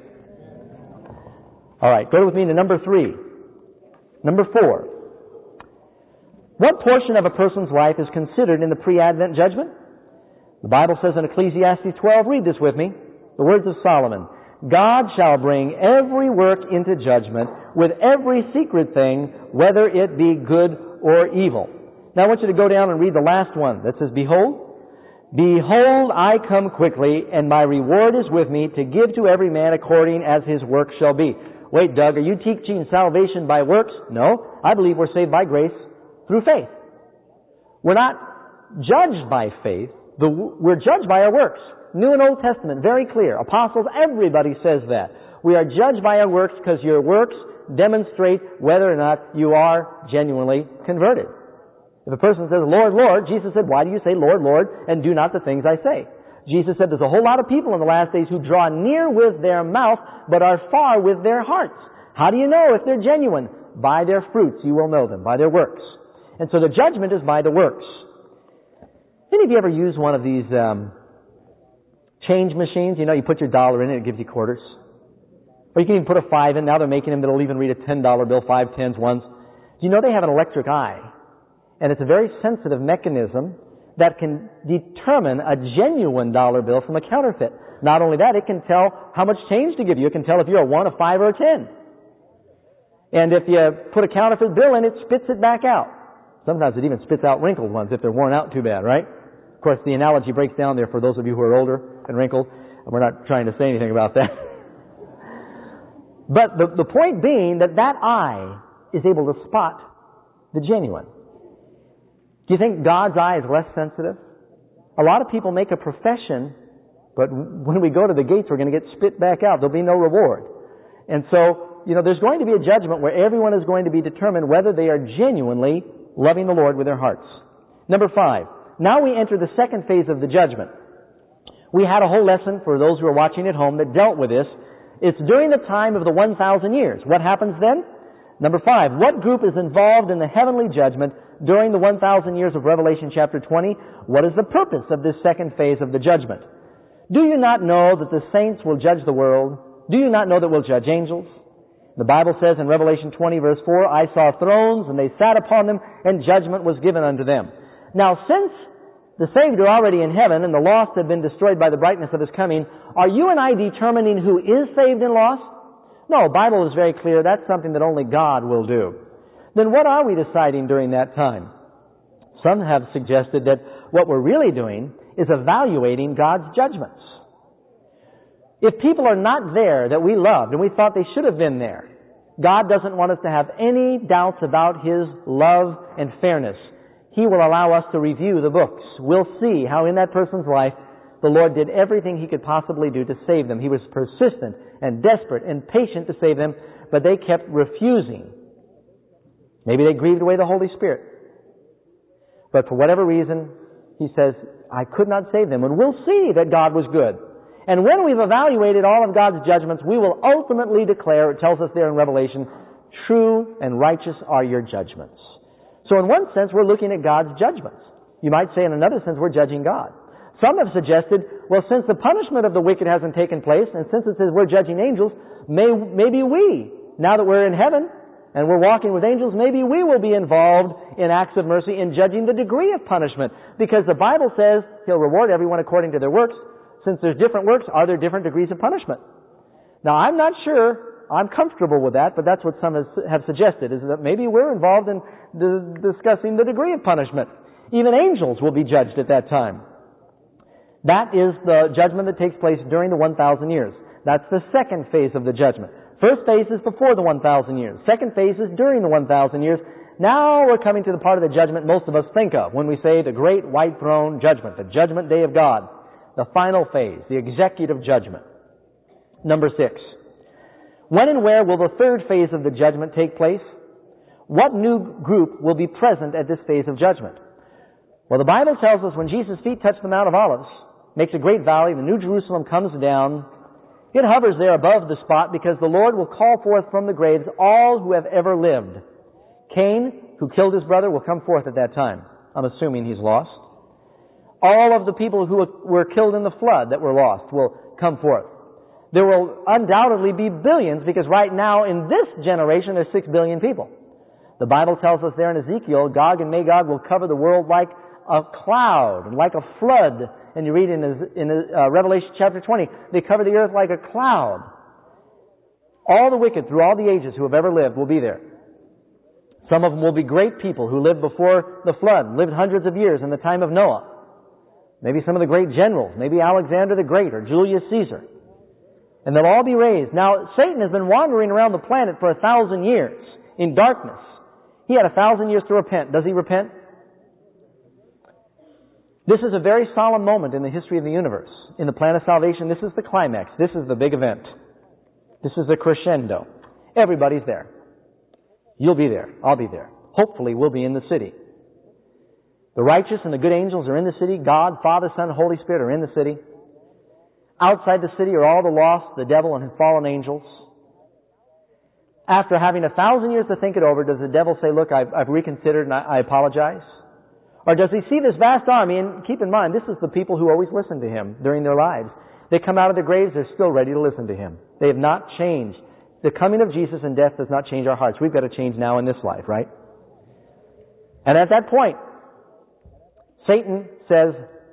All right, go with me to number 3. Number 4. What portion of a person's life is considered in the pre-Advent judgment? The Bible says in Ecclesiastes 12, read this with me, the words of Solomon, God shall bring every work into judgment with every secret thing, whether it be good or evil. Now I want you to go down and read the last one that says, Behold, I come quickly, and my reward is with me to give to every man according as his work shall be. Wait, Doug, are you teaching salvation by works? No, I believe we're saved by grace through faith. We're not judged by faith. We're judged by our works. New and Old Testament, very clear. Apostles, everybody says that. We are judged by our works because your works demonstrate whether or not you are genuinely converted. If a person says, Lord, Lord, Jesus said, why do you say, Lord, Lord, and do not the things I say? Jesus said there's a whole lot of people in the last days who draw near with their mouth, but are far with their hearts. How do you know if they're genuine? By their fruits you will know them, by their works. And so the judgment is by the works. Any of you ever used one of these change machines? You know, you put your dollar in and it gives you quarters. Or you can even put a 5 in. Now they're making them that'll even read a $10 bill, 5 tens, 1s. Do you know they have an electric eye? And it's a very sensitive mechanism that can determine a genuine dollar bill from a counterfeit. Not only that, it can tell how much change to give you. It can tell if you're a 1, a 5, or a 10. And if you put a counterfeit bill in, it spits it back out. Sometimes it even spits out wrinkled ones if they're worn out too bad, right? Of course, the analogy breaks down there for those of you who are older and wrinkled. And we're not trying to say anything about that. But the point being that eye is able to spot the genuine. Do you think God's eye is less sensitive? A lot of people make a profession, but when we go to the gates, we're going to get spit back out. There'll be no reward. And so, there's going to be a judgment where everyone is going to be determined whether they are genuinely loving the Lord with their hearts. Number 5. Now we enter the second phase of the judgment. We had a whole lesson for those who are watching at home that dealt with this. It's during the time of the 1,000 years. What happens then? Number 5. What group is involved in the heavenly judgment during the 1,000 years of Revelation chapter 20? What is the purpose of this second phase of the judgment? Do you not know that the saints will judge the world? Do you not know that we'll judge angels? The Bible says in Revelation 20 verse 4, I saw thrones and they sat upon them and judgment was given unto them. Now since the saved are already in heaven and the lost have been destroyed by the brightness of His coming, are you and I determining who is saved and lost? No, the Bible is very clear. That's something that only God will do. Then what are we deciding during that time? Some have suggested that what we're really doing is evaluating God's judgments. If people are not there that we loved and we thought they should have been there, God doesn't want us to have any doubts about His love and fairness. He will allow us to review the books. We'll see how in that person's life the Lord did everything He could possibly do to save them. He was persistent and desperate and patient to save them, but they kept refusing. Maybe they grieved away the Holy Spirit. But for whatever reason, He says, I could not save them. And we'll see that God was good. And when we've evaluated all of God's judgments, we will ultimately declare, it tells us there in Revelation, true and righteous are your judgments. So in one sense, we're looking at God's judgments. You might say in another sense, we're judging God. Some have suggested, well, since the punishment of the wicked hasn't taken place, and since it says we're judging angels, maybe we, now that we're in heaven and we're walking with angels, maybe we will be involved in acts of mercy in judging the degree of punishment. Because the Bible says He'll reward everyone according to their works. Since there's different works, are there different degrees of punishment? Now, I'm not sure I'm comfortable with that, but that's what some have suggested, is that maybe we're involved in discussing the degree of punishment. Even angels will be judged at that time. That is the judgment that takes place during the 1,000 years. That's the second phase of the judgment. First phase is before the 1,000 years. Second phase is during the 1,000 years. Now we're coming to the part of the judgment most of us think of when we say the great white throne judgment, the judgment day of God. the final phase, the executive judgment. Number 6. When and where will the third phase of the judgment take place? What new group will be present at this phase of judgment? Well, the Bible tells us when Jesus' feet touch the Mount of Olives, makes a great valley, the New Jerusalem comes down, it hovers there above the spot because the Lord will call forth from the graves all who have ever lived. Cain, who killed his brother, will come forth at that time. I'm assuming he's lost. All of the people who were killed in the flood that were lost will come forth. There will undoubtedly be billions because right now in this generation there's 6 billion people. The Bible tells us there in Ezekiel, Gog and Magog will cover the world like a cloud and like a flood. And you read in Revelation chapter 20, they cover the earth like a cloud. All the wicked through all the ages who have ever lived will be there. Some of them will be great people who lived before the flood, lived hundreds of years in the time of Noah. Maybe some of the great generals, maybe Alexander the Great or Julius Caesar. And they'll all be raised. Now, Satan has been wandering around the planet for 1,000 years in darkness. He had 1,000 years to repent. Does he repent? This is a very solemn moment in the history of the universe. In the plan of salvation, this is the climax. This is the big event. This is the crescendo. Everybody's there. You'll be there. I'll be there. Hopefully, we'll be in the city. The righteous and the good angels are in the city. God, Father, Son, Holy Spirit are in the city. Outside the city are all the lost, the devil, and his fallen angels. After having 1,000 years to think it over, does the devil say, look, I've reconsidered and I apologize? Or does he see this vast army, and keep in mind, this is the people who always listen to him during their lives. They come out of their graves, they're still ready to listen to him. They have not changed. The coming of Jesus and death does not change our hearts. We've got to change now in this life, right? And at that point, Satan says,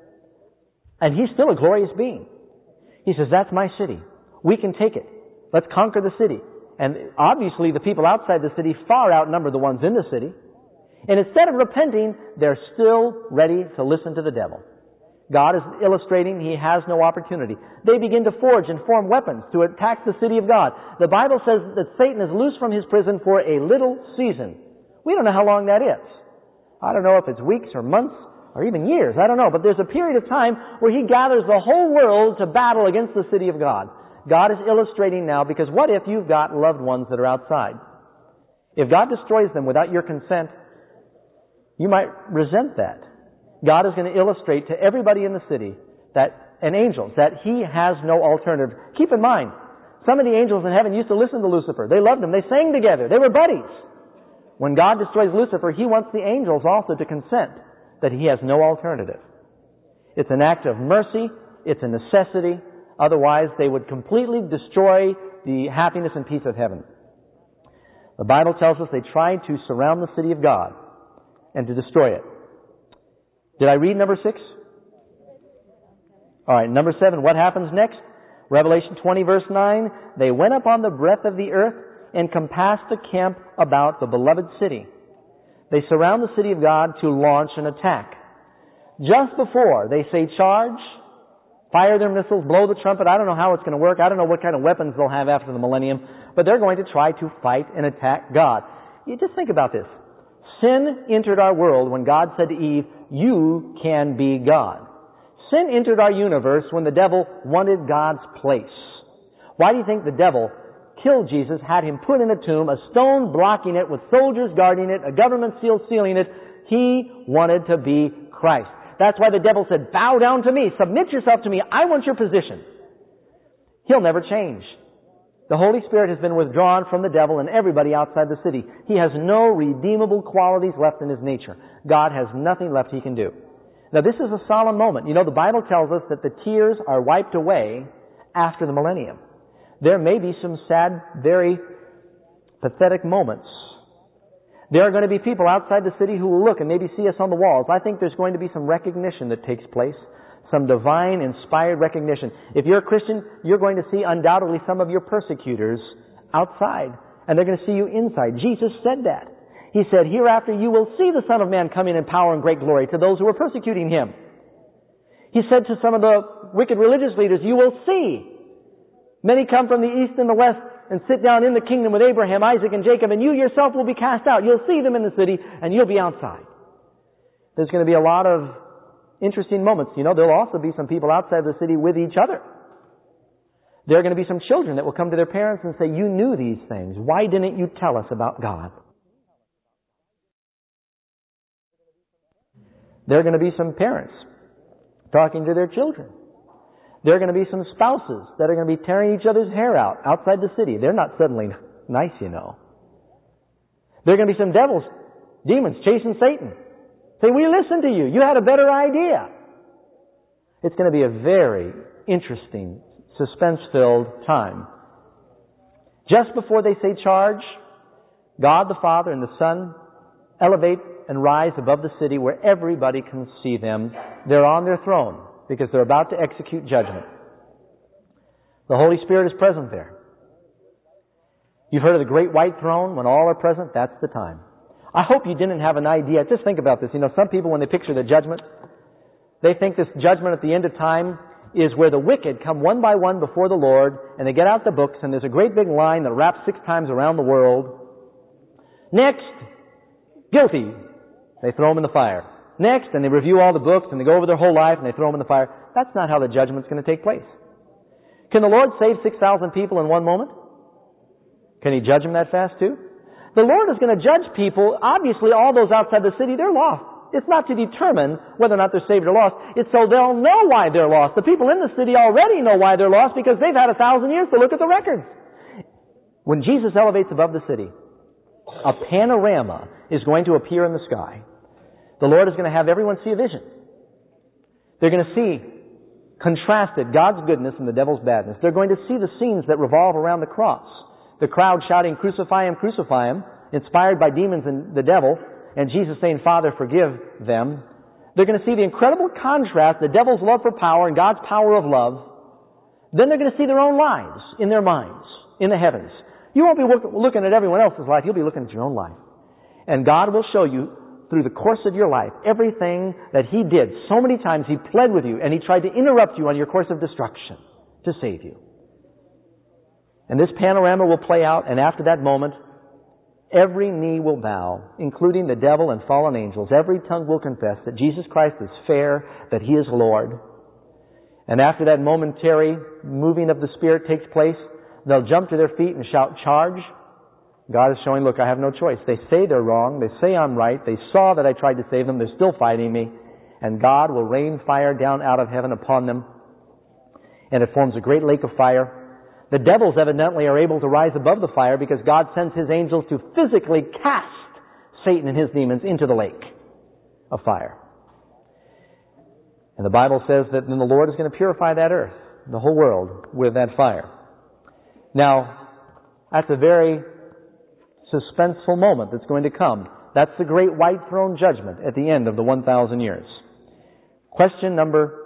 and he's still a glorious being. He says, that's my city. We can take it. Let's conquer the city. And obviously the people outside the city far outnumber the ones in the city. And instead of repenting, they're still ready to listen to the devil. God is illustrating he has no opportunity. They begin to forge and form weapons to attack the city of God. The Bible says that Satan is loose from his prison for a little season. We don't know how long that is. I don't know if it's weeks or months or even years. I don't know. But there's a period of time where he gathers the whole world to battle against the city of God. God is illustrating now, because what if you've got loved ones that are outside? If God destroys them without your consent, you might resent that. God is going to illustrate to everybody in the city and angels that he has no alternative. Keep in mind, some of the angels in heaven used to listen to Lucifer. They loved him. They sang together. They were buddies. When God destroys Lucifer, he wants the angels also to consent that he has no alternative. It's an act of mercy. It's a necessity. Otherwise, they would completely destroy the happiness and peace of heaven. The Bible tells us they tried to surround the city of God and to destroy it. Did I read number 6? All right, number 7. What happens next? Revelation 20, verse 9. They went up on the breadth of the earth and compassed the camp about the beloved city. They surround the city of God to launch an attack. Just before they say charge, fire their missiles, blow the trumpet. I don't know how it's going to work. I don't know what kind of weapons they'll have after the millennium. But they're going to try to fight and attack God. You just think about this. Sin entered our world when God said to Eve, you can be God. Sin entered our universe when the devil wanted God's place. Why do you think the devil killed Jesus, had him put in a tomb, a stone blocking it with soldiers guarding it, a government seal sealing it? He wanted to be Christ. That's why the devil said, bow down to me, submit yourself to me, I want your position. He'll never change. The Holy Spirit has been withdrawn from the devil and everybody outside the city. He has no redeemable qualities left in his nature. God has nothing left he can do. Now this is a solemn moment. You know, the Bible tells us that the tears are wiped away after the millennium. There may be some sad, very pathetic moments. There are going to be people outside the city who will look and maybe see us on the walls. I think there's going to be some recognition that takes place. Some divine, inspired recognition. If you're a Christian, you're going to see undoubtedly some of your persecutors outside. And they're going to see you inside. Jesus said that. He said, hereafter you will see the Son of Man coming in power and great glory to those who are persecuting him. He said to some of the wicked religious leaders, you will see many come from the east and the west and sit down in the kingdom with Abraham, Isaac, and Jacob, and you yourself will be cast out. You'll see them in the city, and you'll be outside. There's going to be a lot of interesting moments. You know, there'll also be some people outside the city with each other. There are going to be some children that will come to their parents and say, you knew these things. Why didn't you tell us about God? There are going to be some parents talking to their children. There are going to be some spouses that are going to be tearing each other's hair out outside the city. They're not suddenly nice, you know. There are going to be some demons chasing Satan. Say, we listened to you. You had a better idea. It's going to be a very interesting, suspense-filled time. Just before they say charge, God the Father and the Son elevate and rise above the city where everybody can see them. They're on their throne because they're about to execute judgment. The Holy Spirit is present there. You've heard of the great white throne. When all are present, that's the time. I hope you didn't have an idea. Just think about this. You know, some people, when they picture the judgment, they think this judgment at the end of time is where the wicked come one by one before the Lord, and they get out the books, and there's a great big line that wraps 6 times around the world. Next, guilty. They throw them in the fire. Next, and they review all the books, and they go over their whole life, and they throw them in the fire. That's not how the judgment's going to take place. Can the Lord save 6,000 people in one moment? Can He judge them that fast too? The Lord is going to judge people. Obviously, all those outside the city, they're lost. It's not to determine whether or not they're saved or lost. It's so they'll know why they're lost. The people in the city already know why they're lost because they've had 1,000 years to look at the records. When Jesus elevates above the city, a panorama is going to appear in the sky. The Lord is going to have everyone see a vision. They're going to see contrasted God's goodness and the devil's badness. They're going to see the scenes that revolve around the cross. The crowd shouting, crucify Him, crucify Him, inspired by demons and the devil, and Jesus saying, Father, forgive them. They're going to see the incredible contrast, the devil's love for power and God's power of love. Then they're going to see their own lives in their minds, in the heavens. You won't be looking at everyone else's life. You'll be looking at your own life. And God will show you through the course of your life everything that He did. So many times He pled with you and He tried to interrupt you on your course of destruction to save you. And this panorama will play out, and after that moment, every knee will bow, including the devil and fallen angels. Every tongue will confess that Jesus Christ is fair, that He is Lord. And after that momentary moving of the Spirit takes place, they'll jump to their feet and shout, charge. God is showing, look, I have no choice. They say they're wrong. They say I'm right. They saw that I tried to save them. They're still fighting me. And God will rain fire down out of heaven upon them. And it forms a great lake of fire. The devils evidently are able to rise above the fire because God sends His angels to physically cast Satan and his demons into the lake of fire. And the Bible says that then the Lord is going to purify that earth, the whole world, with that fire. Now, that's a very suspenseful moment that's going to come. That's the great white throne judgment at the end of the 1,000 years. Question number...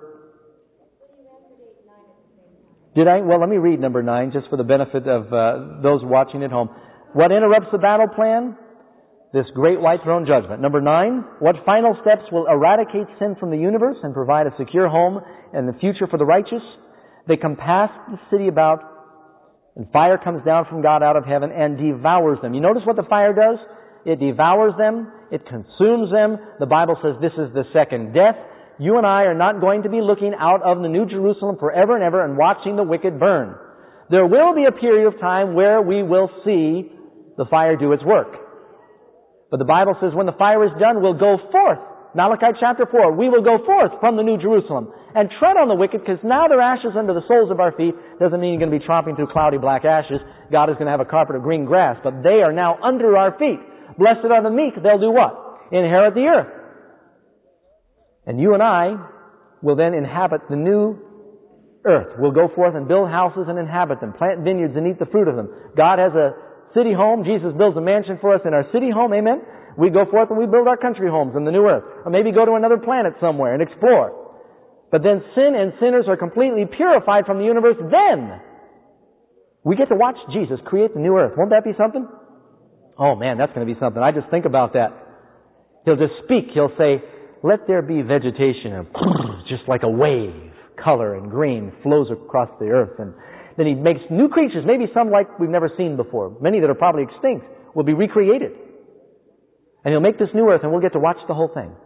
Well, let me read number 9 just for the benefit of those watching at home. What interrupts the battle plan? This great white throne judgment. Number 9, what final steps will eradicate sin from the universe and provide a secure home and the future for the righteous? They compass the city about, and fire comes down from God out of heaven and devours them. You notice what the fire does? It devours them. It consumes them. The Bible says this is the second death. You and I are not going to be looking out of the New Jerusalem forever and ever and watching the wicked burn. There will be a period of time where we will see the fire do its work. But the Bible says when the fire is done, we'll go forth. Malachi chapter 4, we will go forth from the New Jerusalem and tread on the wicked because now they're ashes under the soles of our feet. Doesn't mean you're going to be tromping through cloudy black ashes. God is going to have a carpet of green grass, but they are now under our feet. Blessed are the meek. They'll do what? Inherit the earth. And you and I will then inhabit the new earth. We'll go forth and build houses and inhabit them, plant vineyards and eat the fruit of them. God has a city home. Jesus builds a mansion for us in our city home. Amen? We go forth and we build our country homes in the new earth. Or maybe go to another planet somewhere and explore. But then sin and sinners are completely purified from the universe. Then we get to watch Jesus create the new earth. Won't that be something? Oh man, that's going to be something. I just think about that. He'll just speak. He'll say, let there be vegetation, and just like a wave, color and green flows across the earth. And then He makes new creatures, maybe some like we've never seen before. Many that are probably extinct will be recreated. And He'll make this new earth, and we'll get to watch the whole thing.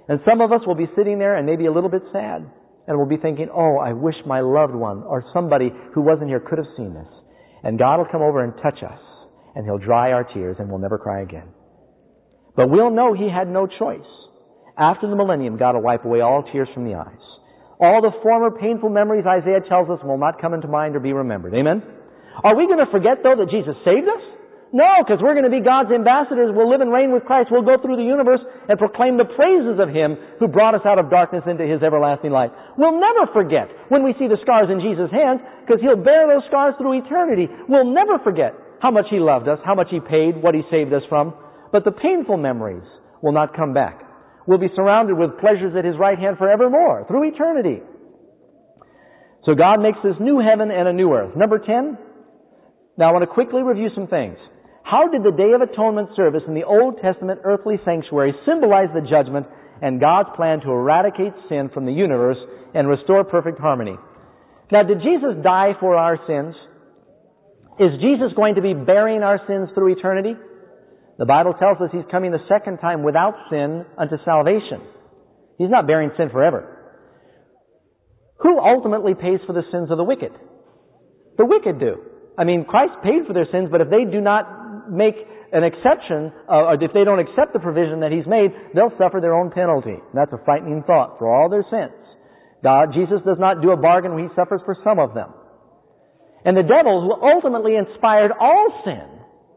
And some of us will be sitting there and maybe a little bit sad. And we'll be thinking, oh, I wish my loved one or somebody who wasn't here could have seen this. And God will come over and touch us. And He'll dry our tears and we'll never cry again. But we'll know He had no choice. After the millennium, God will wipe away all tears from the eyes. All the former painful memories, Isaiah tells us, will not come into mind or be remembered. Amen? Are we going to forget, though, that Jesus saved us? No, because we're going to be God's ambassadors. We'll live and reign with Christ. We'll go through the universe and proclaim the praises of Him who brought us out of darkness into His everlasting light. We'll never forget when we see the scars in Jesus' hands, because He'll bear those scars through eternity. We'll never forget how much He loved us, how much He paid, what He saved us from. But the painful memories will not come back. We'll be surrounded with pleasures at His right hand forevermore, through eternity. So God makes this new heaven and a new earth. Number 10. Now I want to quickly review some things. How did the Day of Atonement service in the Old Testament earthly sanctuary symbolize the judgment and God's plan to eradicate sin from the universe and restore perfect harmony? Now, did Jesus die for our sins? Is Jesus going to be bearing our sins through eternity? The Bible tells us He's coming the second time without sin unto salvation. He's not bearing sin forever. Who ultimately pays for the sins of the wicked? The wicked do. I mean, Christ paid for their sins, but if they do not make an exception, or if they don't accept the provision that He's made, they'll suffer their own penalty. And that's a frightening thought for all their sins. Jesus does not do a bargain when He suffers for some of them. And the devil, who ultimately inspired all sin,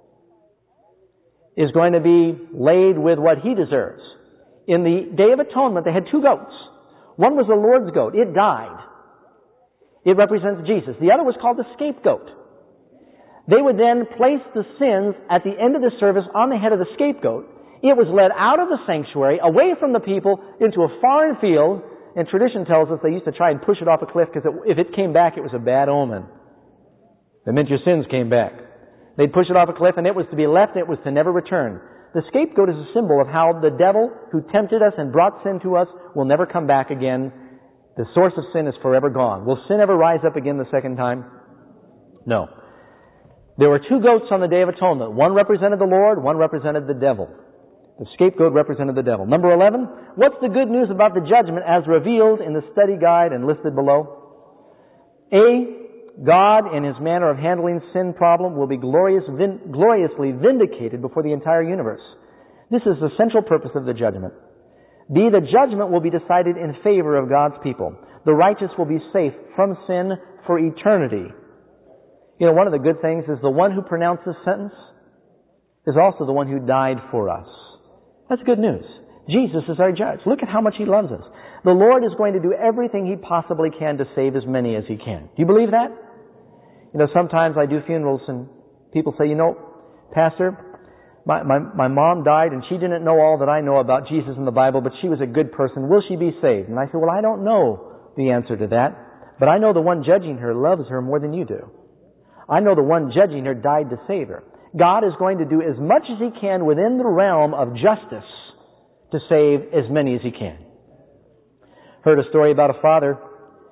is going to be laid with what he deserves. In the Day of Atonement, they had two goats. One was the Lord's goat. It died. It represents Jesus. The other was called the scapegoat. They would then place the sins at the end of the service on the head of the scapegoat. It was led out of the sanctuary, away from the people, into a foreign field. And tradition tells us they used to try and push it off a cliff because if it came back, it was a bad omen. It meant your sins came back. They'd push it off a cliff and it was to be left and it was to never return. The scapegoat is a symbol of how the devil who tempted us and brought sin to us will never come back again. The source of sin is forever gone. Will sin ever rise up again the second time? No. There were two goats on the Day of Atonement. One represented the Lord, one represented the devil. The scapegoat represented the devil. Number 11, what's the good news about the judgment as revealed in the study guide and listed below? A, God, in His manner of handling sin problem, will be gloriously vindicated before the entire universe. This is the central purpose of the judgment. B, the judgment will be decided in favor of God's people. The righteous will be safe from sin for eternity. You know, one of the good things is the one who pronounced this sentence is also the one who died for us. That's good news. Jesus is our judge. Look at how much He loves us. The Lord is going to do everything He possibly can to save as many as He can. Do you believe that? You know, sometimes I do funerals and people say, you know, Pastor, my mom died and she didn't know all that I know about Jesus in the Bible, but she was a good person. Will she be saved? And I say, well, I don't know the answer to that, but I know the one judging her loves her more than you do. I know the one judging her died to save her. God is going to do as much as He can within the realm of justice to save as many as He can. Heard a story about a father.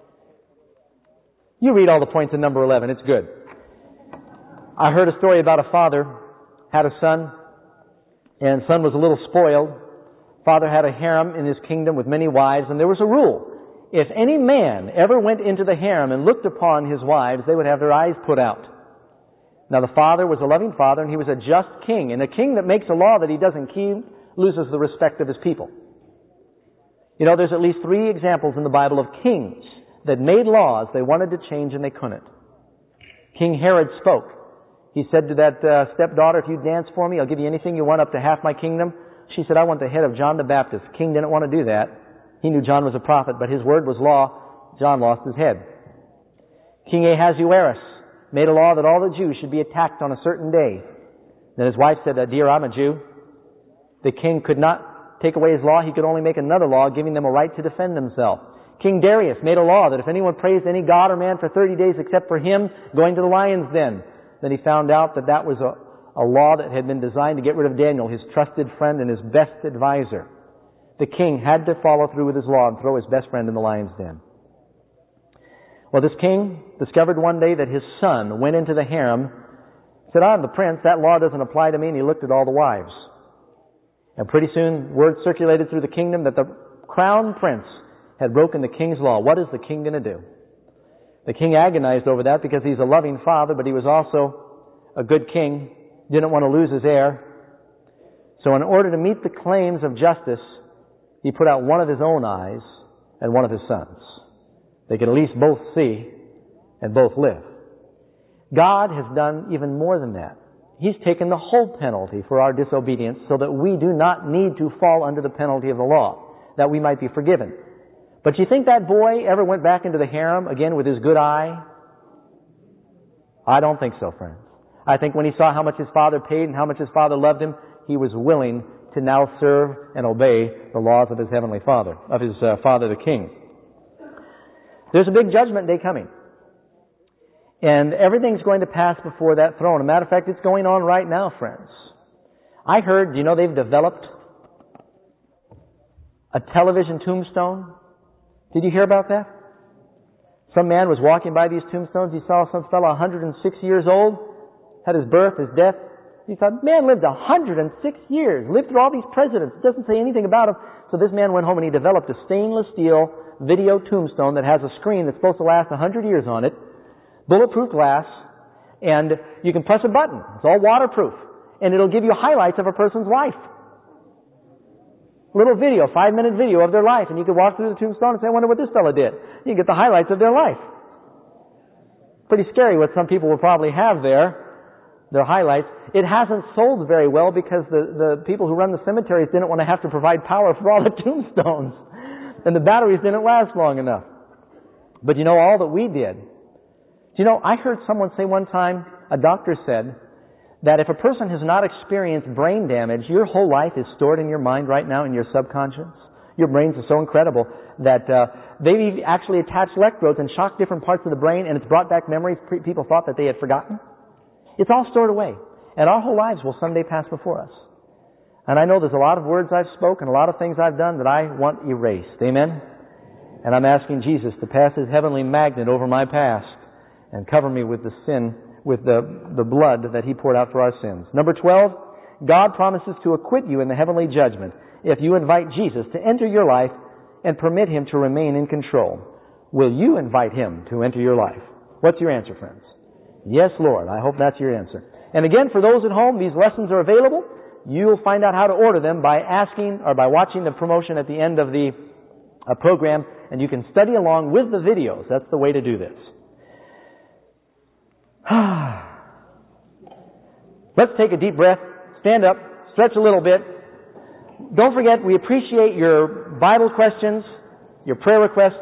You read all the points in number 11. It's good. I heard a story about a father had a son, and son was a little spoiled. Father had a harem in his kingdom with many wives, and there was a rule. If any man ever went into the harem and looked upon his wives, they would have their eyes put out. Now the father was a loving father, and he was a just king. And a king that makes a law that he doesn't keep loses the respect of his people. You know, there's at least 3 examples in the Bible of kings that made laws they wanted to change and they couldn't. King Herod spoke. He said to that stepdaughter, if you dance for me, I'll give you anything you want up to half my kingdom. She said, I want the head of John the Baptist. King didn't want to do that. He knew John was a prophet, but his word was law. John lost his head. King Ahasuerus made a law that all the Jews should be attacked on a certain day. Then his wife said, dear, I'm a Jew. The king could not take away his law. He could only make another law giving them a right to defend themselves. King Darius made a law that if anyone praised any god or man for 30 days except for him, going to the lion's den. Then he found out that that was a law that had been designed to get rid of Daniel, his trusted friend and his best advisor. The king had to follow through with his law and throw his best friend in the lion's den. Well, this king discovered one day that his son went into the harem, said, I'm the prince, that law doesn't apply to me, and he looked at all the wives. And pretty soon, word circulated through the kingdom that the crown prince had broken the king's law. What is the king going to do? The king agonized over that because he's a loving father, but he was also a good king, didn't want to lose his heir. So in order to meet the claims of justice, he put out one of his own eyes and one of his sons. They could at least both see and both live. God has done even more than that. He's taken the whole penalty for our disobedience so that we do not need to fall under the penalty of the law, that we might be forgiven. But you think that boy ever went back into the harem again with his good eye? I don't think so, friends. I think when he saw how much his father paid and how much his father loved him, he was willing to now serve and obey the laws of his heavenly Father, of his Father the King. There's a big judgment day coming. And everything's going to pass before that throne. As a matter of fact, it's going on right now, friends. I heard, do you know they've developed a television tombstone? Did you hear about that? Some man was walking by these tombstones. He saw some fellow 106 years old, had his birth, his death. He thought, man lived 106 years, lived through all these presidents. It doesn't say anything about him. So this man went home and he developed a stainless steel video tombstone that has a screen that's supposed to last 100 years on it, bulletproof glass, and you can press a button. It's all waterproof. And it'll give you highlights of a person's life. Little video, 5-minute video of their life. And you can walk through the tombstone and say, I wonder what this fellow did. You can get the highlights of their life. Pretty scary what some people will probably have there. Their highlights. It hasn't sold very well because the people who run the cemeteries didn't want to have to provide power for all the tombstones. And the batteries didn't last long enough. But you know, all that we did. You know, I heard someone say one time, a doctor said, that if a person has not experienced brain damage, your whole life is stored in your mind right now in your subconscious. Your brains are so incredible that they've actually attached electrodes and shocked different parts of the brain, and it's brought back memories people thought that they had forgotten. It's all stored away. And our whole lives will someday pass before us. And I know there's a lot of words I've spoken, a lot of things I've done that I want erased. Amen? And I'm asking Jesus to pass His heavenly magnet over my past and cover me with the sin, with the blood that He poured out for our sins. Number 12, God promises to acquit you in the heavenly judgment if you invite Jesus to enter your life and permit Him to remain in control. Will you invite Him to enter your life? What's your answer, friends? Yes, Lord. I hope that's your answer. And again, for those at home, these lessons are available. You'll find out how to order them by asking or by watching the promotion at the end of the program, and you can study along with the videos. That's the way to do this. Let's take a deep breath, stand up, stretch a little bit. Don't forget, we appreciate your Bible questions, your prayer requests.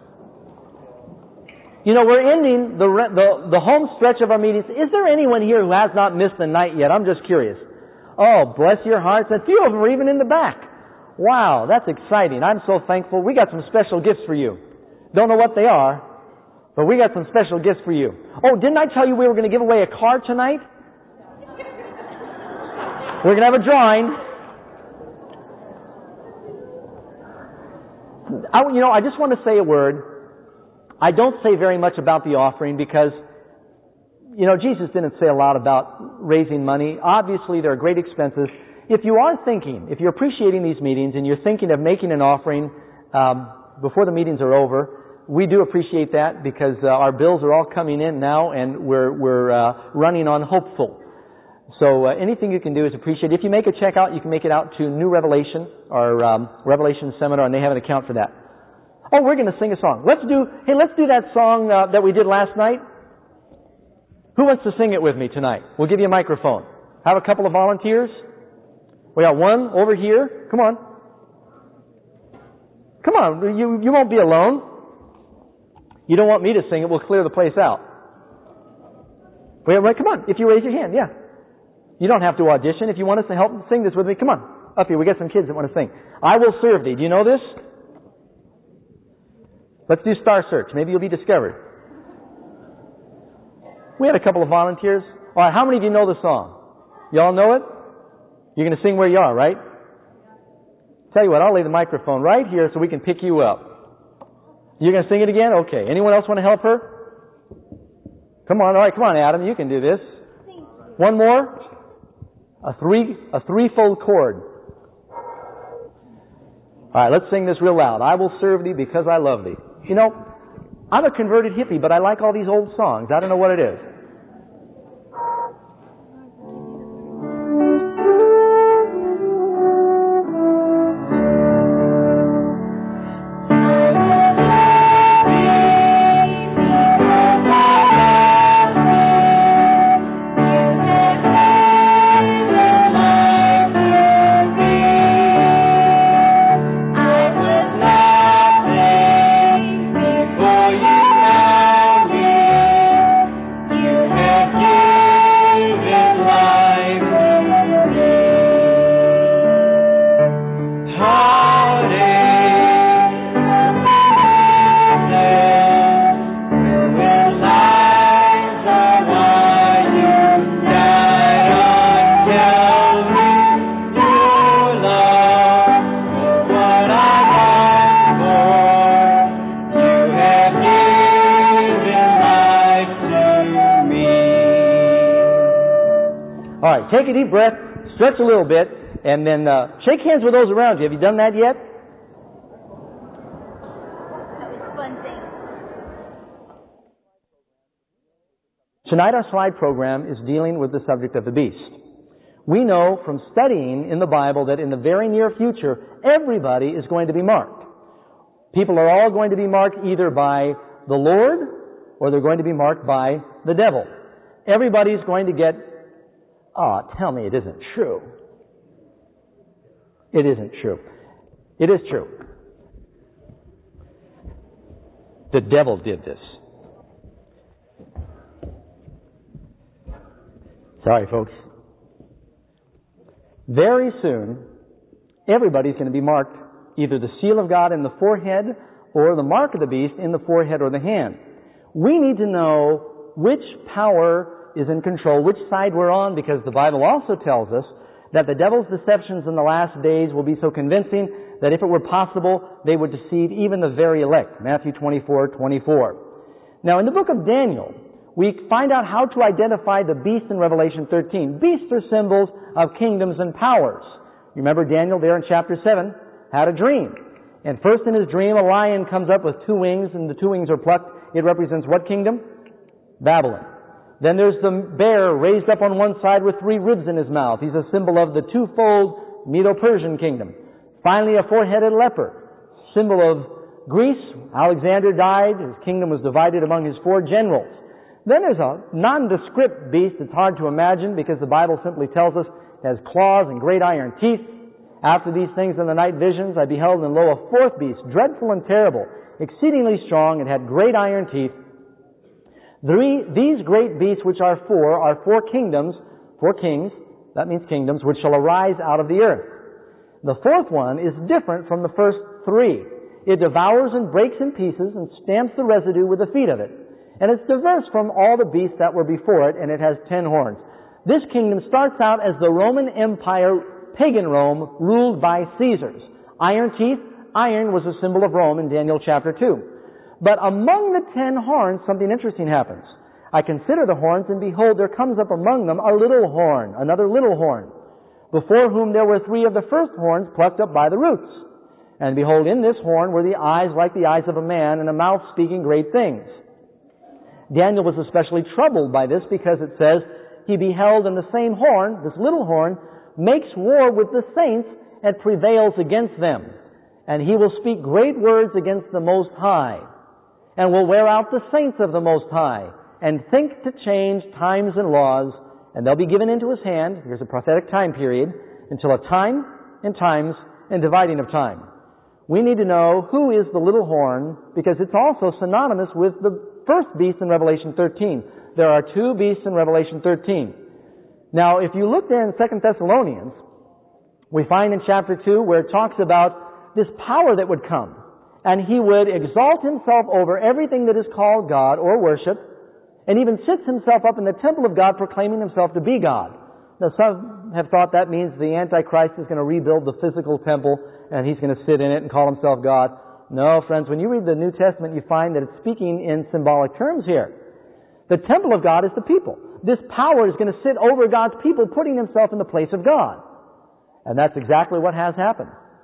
You know, we're ending the home stretch of our meetings. Is there anyone here who has not missed the night yet? I'm just curious. Oh, bless your hearts. A few of them are even in the back. Wow, that's exciting. I'm so thankful. We got some special gifts for you. Don't know what they are, but we got some special gifts for you. Oh, didn't I tell you we were going to give away a car tonight? We're going to have a drawing. I just want to say a word. I don't say very much about the offering because, Jesus didn't say a lot about raising money. Obviously, there are great expenses. If you are thinking, if you're appreciating these meetings and you're thinking of making an offering before the meetings are over, we do appreciate that because our bills are all coming in now and we're running on hopeful. So anything you can do is appreciated. If you make a check out, you can make it out to New Revelation or Revelation Seminar, and they have an account for that. Oh, we're going to sing a song. Let's do that song that we did last night. Who wants to sing it with me tonight? We'll give you a microphone. Have a couple of volunteers. We got one over here. Come on. Come on. You won't be alone. You don't want me to sing it. We'll clear the place out. Wait, come on. If you raise your hand, yeah. You don't have to audition. If you want us to help sing this with me, come on. Up here. We got some kids that want to sing. I Will Serve Thee. Do you know this? Let's do Star Search. Maybe you'll be discovered. We had a couple of volunteers. All right, how many of you know the song? Y'all know it? You're going to sing where you are, right? Tell you what, I'll lay the microphone right here so we can pick you up. You're going to sing it again? Okay. Anyone else want to help her? Come on. All right, come on, Adam. You can do this. One more. A threefold chord. All right, let's sing this real loud. I will serve thee because I love thee. You know, I'm a converted hippie, but I like all these old songs. I don't know what it is. Take a deep breath, stretch a little bit, and then shake hands with those around you. Have you done that yet? That was a fun thing. Tonight our slide program is dealing with the subject of the beast. We know from studying in the Bible that in the very near future, everybody is going to be marked. People are all going to be marked either by the Lord or they're going to be marked by the devil. Everybody's going to get... Oh, tell me it isn't true. It isn't true. It is true. The devil did this. Sorry, folks. Very soon, everybody's going to be marked either the seal of God in the forehead or the mark of the beast in the forehead or the hand. We need to know which power is in control, which side we're on, because the Bible also tells us that the devil's deceptions in the last days will be so convincing that if it were possible, they would deceive even the very elect. Matthew 24:24. Now, in the book of Daniel, we find out how to identify the beast in Revelation 13. Beasts are symbols of kingdoms and powers. You remember Daniel there in chapter 7 had a dream. And first in his dream, a lion comes up with 2 wings, and the 2 wings are plucked. It represents what kingdom? Babylon. Then there's the bear raised up on one side with 3 ribs in his mouth. He's a symbol of the twofold Medo-Persian kingdom. Finally, a 4-headed leopard, symbol of Greece. Alexander died. His kingdom was divided among his 4 generals. Then there's a nondescript beast that's hard to imagine because the Bible simply tells us it has claws and great iron teeth. After these things in the night visions, I beheld and lo, a 4th beast, dreadful and terrible, exceedingly strong, and had great iron teeth. These great beasts, which are 4 kingdoms, 4 kings, that means kingdoms, which shall arise out of the earth. The 4th one is different from the first 3. It devours and breaks in pieces and stamps the residue with the feet of it. And it's diverse from all the beasts that were before it, and it has 10 horns. This kingdom starts out as the Roman Empire, pagan Rome, ruled by Caesars. Iron teeth, iron was a symbol of Rome in Daniel chapter 2. But among the 10 horns, something interesting happens. I consider the horns, and behold, there comes up among them a little horn, another little horn, before whom there were 3 of the first horns plucked up by the roots. And behold, in this horn were the eyes like the eyes of a man, and a mouth speaking great things. Daniel was especially troubled by this because it says, he beheld in the same horn, this little horn, makes war with the saints and prevails against them. And he will speak great words against the Most High, and will wear out the saints of the Most High, and think to change times and laws, and they'll be given into his hand, here's a prophetic time period, until a time and times and dividing of time. We need to know who is the little horn, because it's also synonymous with the first beast in Revelation 13. There are 2 beasts in Revelation 13. Now, if you look there in 2 Thessalonians, we find in chapter 2 where it talks about this power that would come. And he would exalt himself over everything that is called God or worship, and even sits himself up in the temple of God proclaiming himself to be God. Now some have thought that means the Antichrist is going to rebuild the physical temple and he's going to sit in it and call himself God. No, friends, when you read the New Testament, you find that it's speaking in symbolic terms here. The temple of God is the people. This power is going to sit over God's people, putting himself in the place of God. And that's exactly what has happened.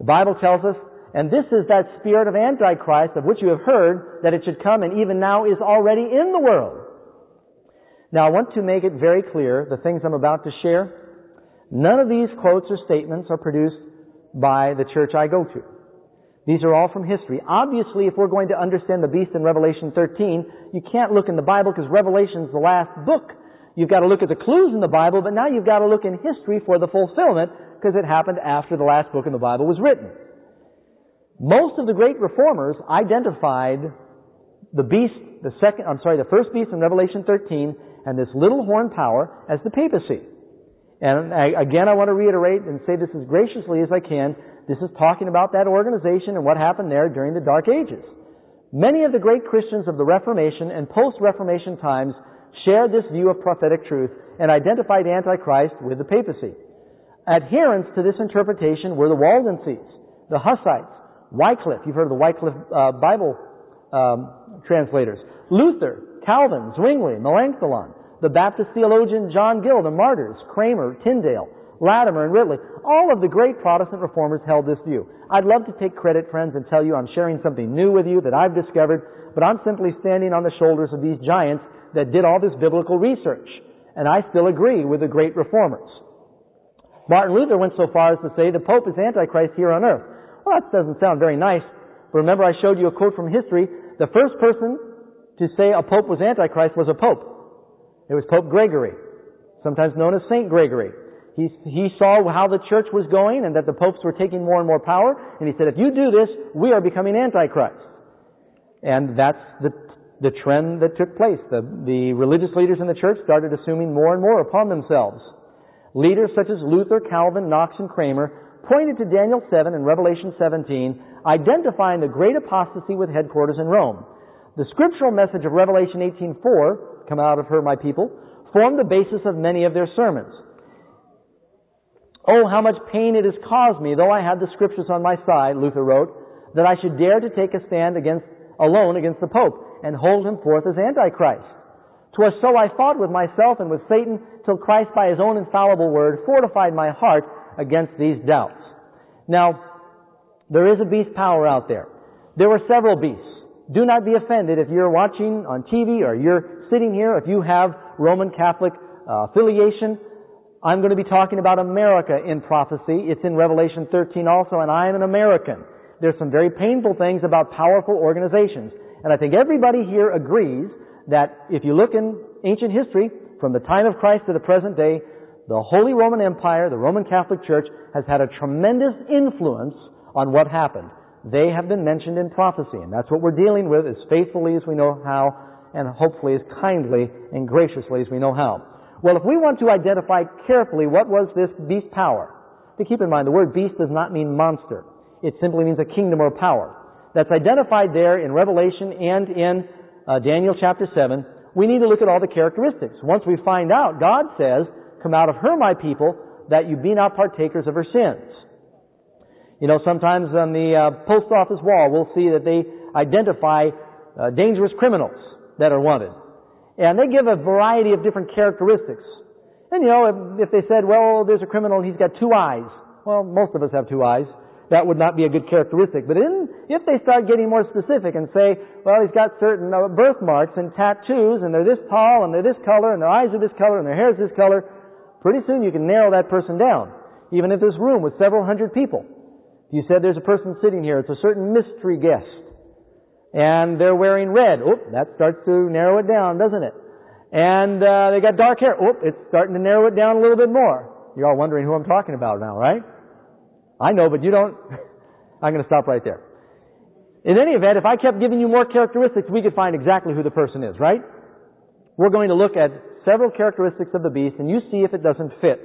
The Bible tells us, and this is that spirit of Antichrist of which you have heard that it should come and even now is already in the world. Now I want to make it very clear, the things I'm about to share, none of these quotes or statements are produced by the church I go to. These are all from history. Obviously, if we're going to understand the beast in Revelation 13, you can't look in the Bible because Revelation is the last book. You've got to look at the clues in the Bible, but now you've got to look in history for the fulfillment because it happened after the last book in the Bible was written. Most of the great reformers identified the first beast in Revelation 13 and this little horn power as the papacy. And again, I want to reiterate and say this as graciously as I can. This is talking about that organization and what happened there during the Dark Ages. Many of the great Christians of the Reformation and post-Reformation times shared this view of prophetic truth and identified Antichrist with the papacy. Adherents to this interpretation were the Waldenses, the Hussites, Wycliffe, you've heard of the Wycliffe Bible translators, Luther, Calvin, Zwingli, Melanchthon, the Baptist theologian John Gill, the martyrs, Kramer, Tyndale, Latimer, and Ridley. All of the great Protestant reformers held this view. I'd love to take credit, friends, and tell you I'm sharing something new with you that I've discovered, but I'm simply standing on the shoulders of these giants that did all this biblical research. And I still agree with the great reformers. Martin Luther went so far as to say the Pope is Antichrist here on earth. Well, that doesn't sound very nice, but remember I showed you a quote from history. The first person to say a Pope was Antichrist was a Pope. It was Pope Gregory, sometimes known as Saint Gregory. He saw how the church was going and that the popes were taking more and more power, and he said, if you do this, we are becoming Antichrist. And that's the trend that took place. The religious leaders in the church started assuming more and more upon themselves. Leaders such as Luther, Calvin, Knox, and Kramer pointed to Daniel 7 and Revelation 17, identifying the great apostasy with headquarters in Rome. The scriptural message of Revelation 18:4, come out of her, my people, formed the basis of many of their sermons. Oh, how much pain it has caused me, though I had the scriptures on my side, Luther wrote, that I should dare to take a stand alone against the Pope and hold him forth as Antichrist. 'Twas so I fought with myself and with Satan till Christ by his own infallible word fortified my heart against these doubts. Now, there is a beast power out there. There were several beasts. Do not be offended if you're watching on TV or you're sitting here, if you have Roman Catholic affiliation. I'm going to be talking about America in prophecy. It's in Revelation 13 also, and I am an American. There's some very painful things about powerful organizations. And I think everybody here agrees that if you look in ancient history, from the time of Christ to the present day, the Holy Roman Empire, the Roman Catholic Church, has had a tremendous influence on what happened. They have been mentioned in prophecy, and that's what we're dealing with as faithfully as we know how, and hopefully as kindly and graciously as we know how. Well, if we want to identify carefully what was this beast power, to keep in mind the word beast does not mean monster. It simply means a kingdom or power. That's identified there in Revelation and in Daniel chapter 7. We need to look at all the characteristics. Once we find out, God says, come out of her, my people, that you be not partakers of her sins. You know, sometimes on the post office wall, we'll see that they identify dangerous criminals that are wanted. And they give a variety of different characteristics. And, you know, if they said, well, there's a criminal, he's got 2 eyes. Well, most of us have 2 eyes. That would not be a good characteristic. But if they start getting more specific and say, well, he's got certain birthmarks and tattoos, and they're this tall, and they're this color, and their eyes are this color, and their hair is this color, pretty soon you can narrow that person down. Even if this room with several hundred people. You said there's a person sitting here, it's a certain mystery guest. And they're wearing red. Oh, that starts to narrow it down, doesn't it? And they got dark hair. Oh, it's starting to narrow it down a little bit more. You're all wondering who I'm talking about now, right? I know, but you don't. I'm going to stop right there. In any event, if I kept giving you more characteristics, we could find exactly who the person is, right? We're going to look at several characteristics of the beast, and you see if it doesn't fit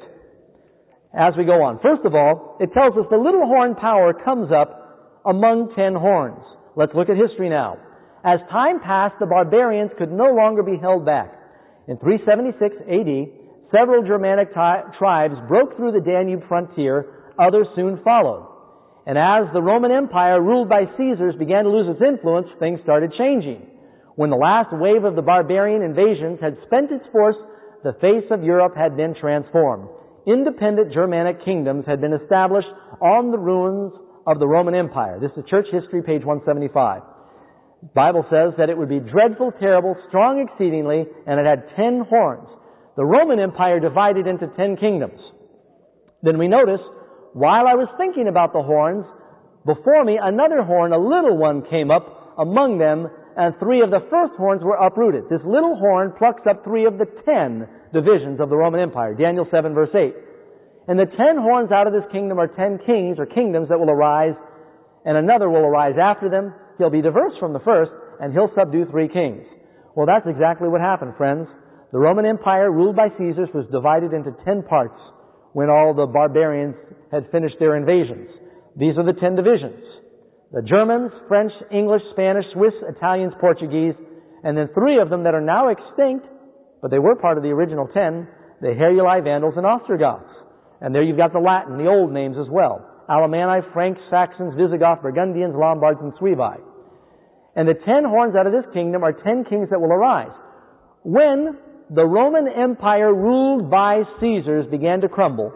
as we go on. First of all, it tells us the little horn power comes up among 10 horns. Let's look at history now. As time passed, the barbarians could no longer be held back. In 376 AD, several Germanic tribes broke through the Danube frontier. Others soon followed. And as the Roman Empire, ruled by Caesars, began to lose its influence, things started changing. When the last wave of the barbarian invasions had spent its force, the face of Europe had been transformed. Independent Germanic kingdoms had been established on the ruins of the Roman Empire. This is Church History, page 175. The Bible says that it would be dreadful, terrible, strong exceedingly, and it had 10 horns. The Roman Empire divided into 10 kingdoms. Then we notice, while I was thinking about the horns, before me another horn, a little one, came up among them, and 3 of the first horns were uprooted. This little horn plucks up 3 of the 10 divisions of the Roman Empire. Daniel 7, verse 8. And the 10 horns out of this kingdom are 10 kings or kingdoms that will arise, and another will arise after them. He'll be diverse from the first, and he'll subdue 3 kings. Well, that's exactly what happened, friends. The Roman Empire, ruled by Caesars, was divided into 10 parts when all the barbarians had finished their invasions. These are the 10 divisions. The Germans, French, English, Spanish, Swiss, Italians, Portuguese, and then 3 of them that are now extinct, but they were part of the original 10, the Heruli, Vandals, and Ostrogoths. And there you've got the Latin, the old names as well. Alemanni, Franks, Saxons, Visigoths, Burgundians, Lombards, and Suevi. And the 10 horns out of this kingdom are 10 kings that will arise. When the Roman Empire ruled by Caesars began to crumble,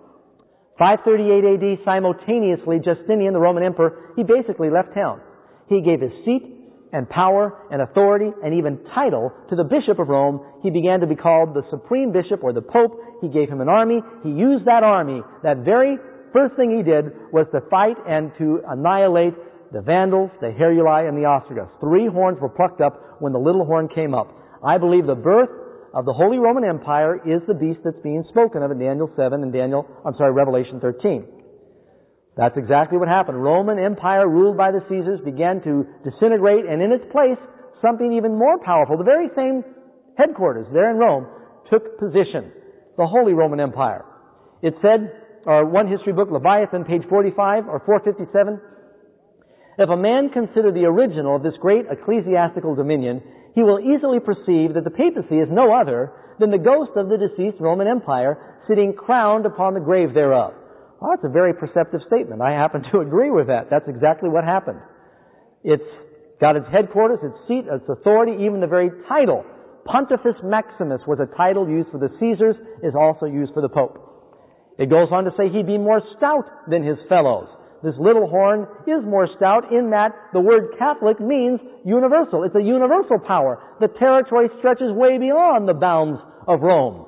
538 AD, simultaneously, Justinian, the Roman emperor, he basically left town. He gave his seat and power and authority and even title to the Bishop of Rome. He began to be called the Supreme Bishop or the Pope. He gave him an army. He used that army. That very first thing he did was to fight and to annihilate the Vandals, the Heruli, and the Ostrogoths. 3 horns were plucked up when the little horn came up. I believe the birth of the Holy Roman Empire is the beast that's being spoken of in Daniel 7 and Revelation 13. That's exactly what happened. Roman Empire ruled by the Caesars began to disintegrate, and in its place, something even more powerful, the very same headquarters there in Rome, took position. The Holy Roman Empire. It said, one history book, Leviathan, page 45 or 457, if a man consider the original of this great ecclesiastical dominion, he will easily perceive that the papacy is no other than the ghost of the deceased Roman Empire sitting crowned upon the grave thereof. Well, that's a very perceptive statement. I happen to agree with that. That's exactly what happened. It's got its headquarters, its seat, its authority, even the very title. Pontifex Maximus was a title used for the Caesars, is also used for the Pope. It goes on to say he'd be more stout than his fellows. This little horn is more stout in that the word Catholic means universal. It's a universal power. The territory stretches way beyond the bounds of Rome.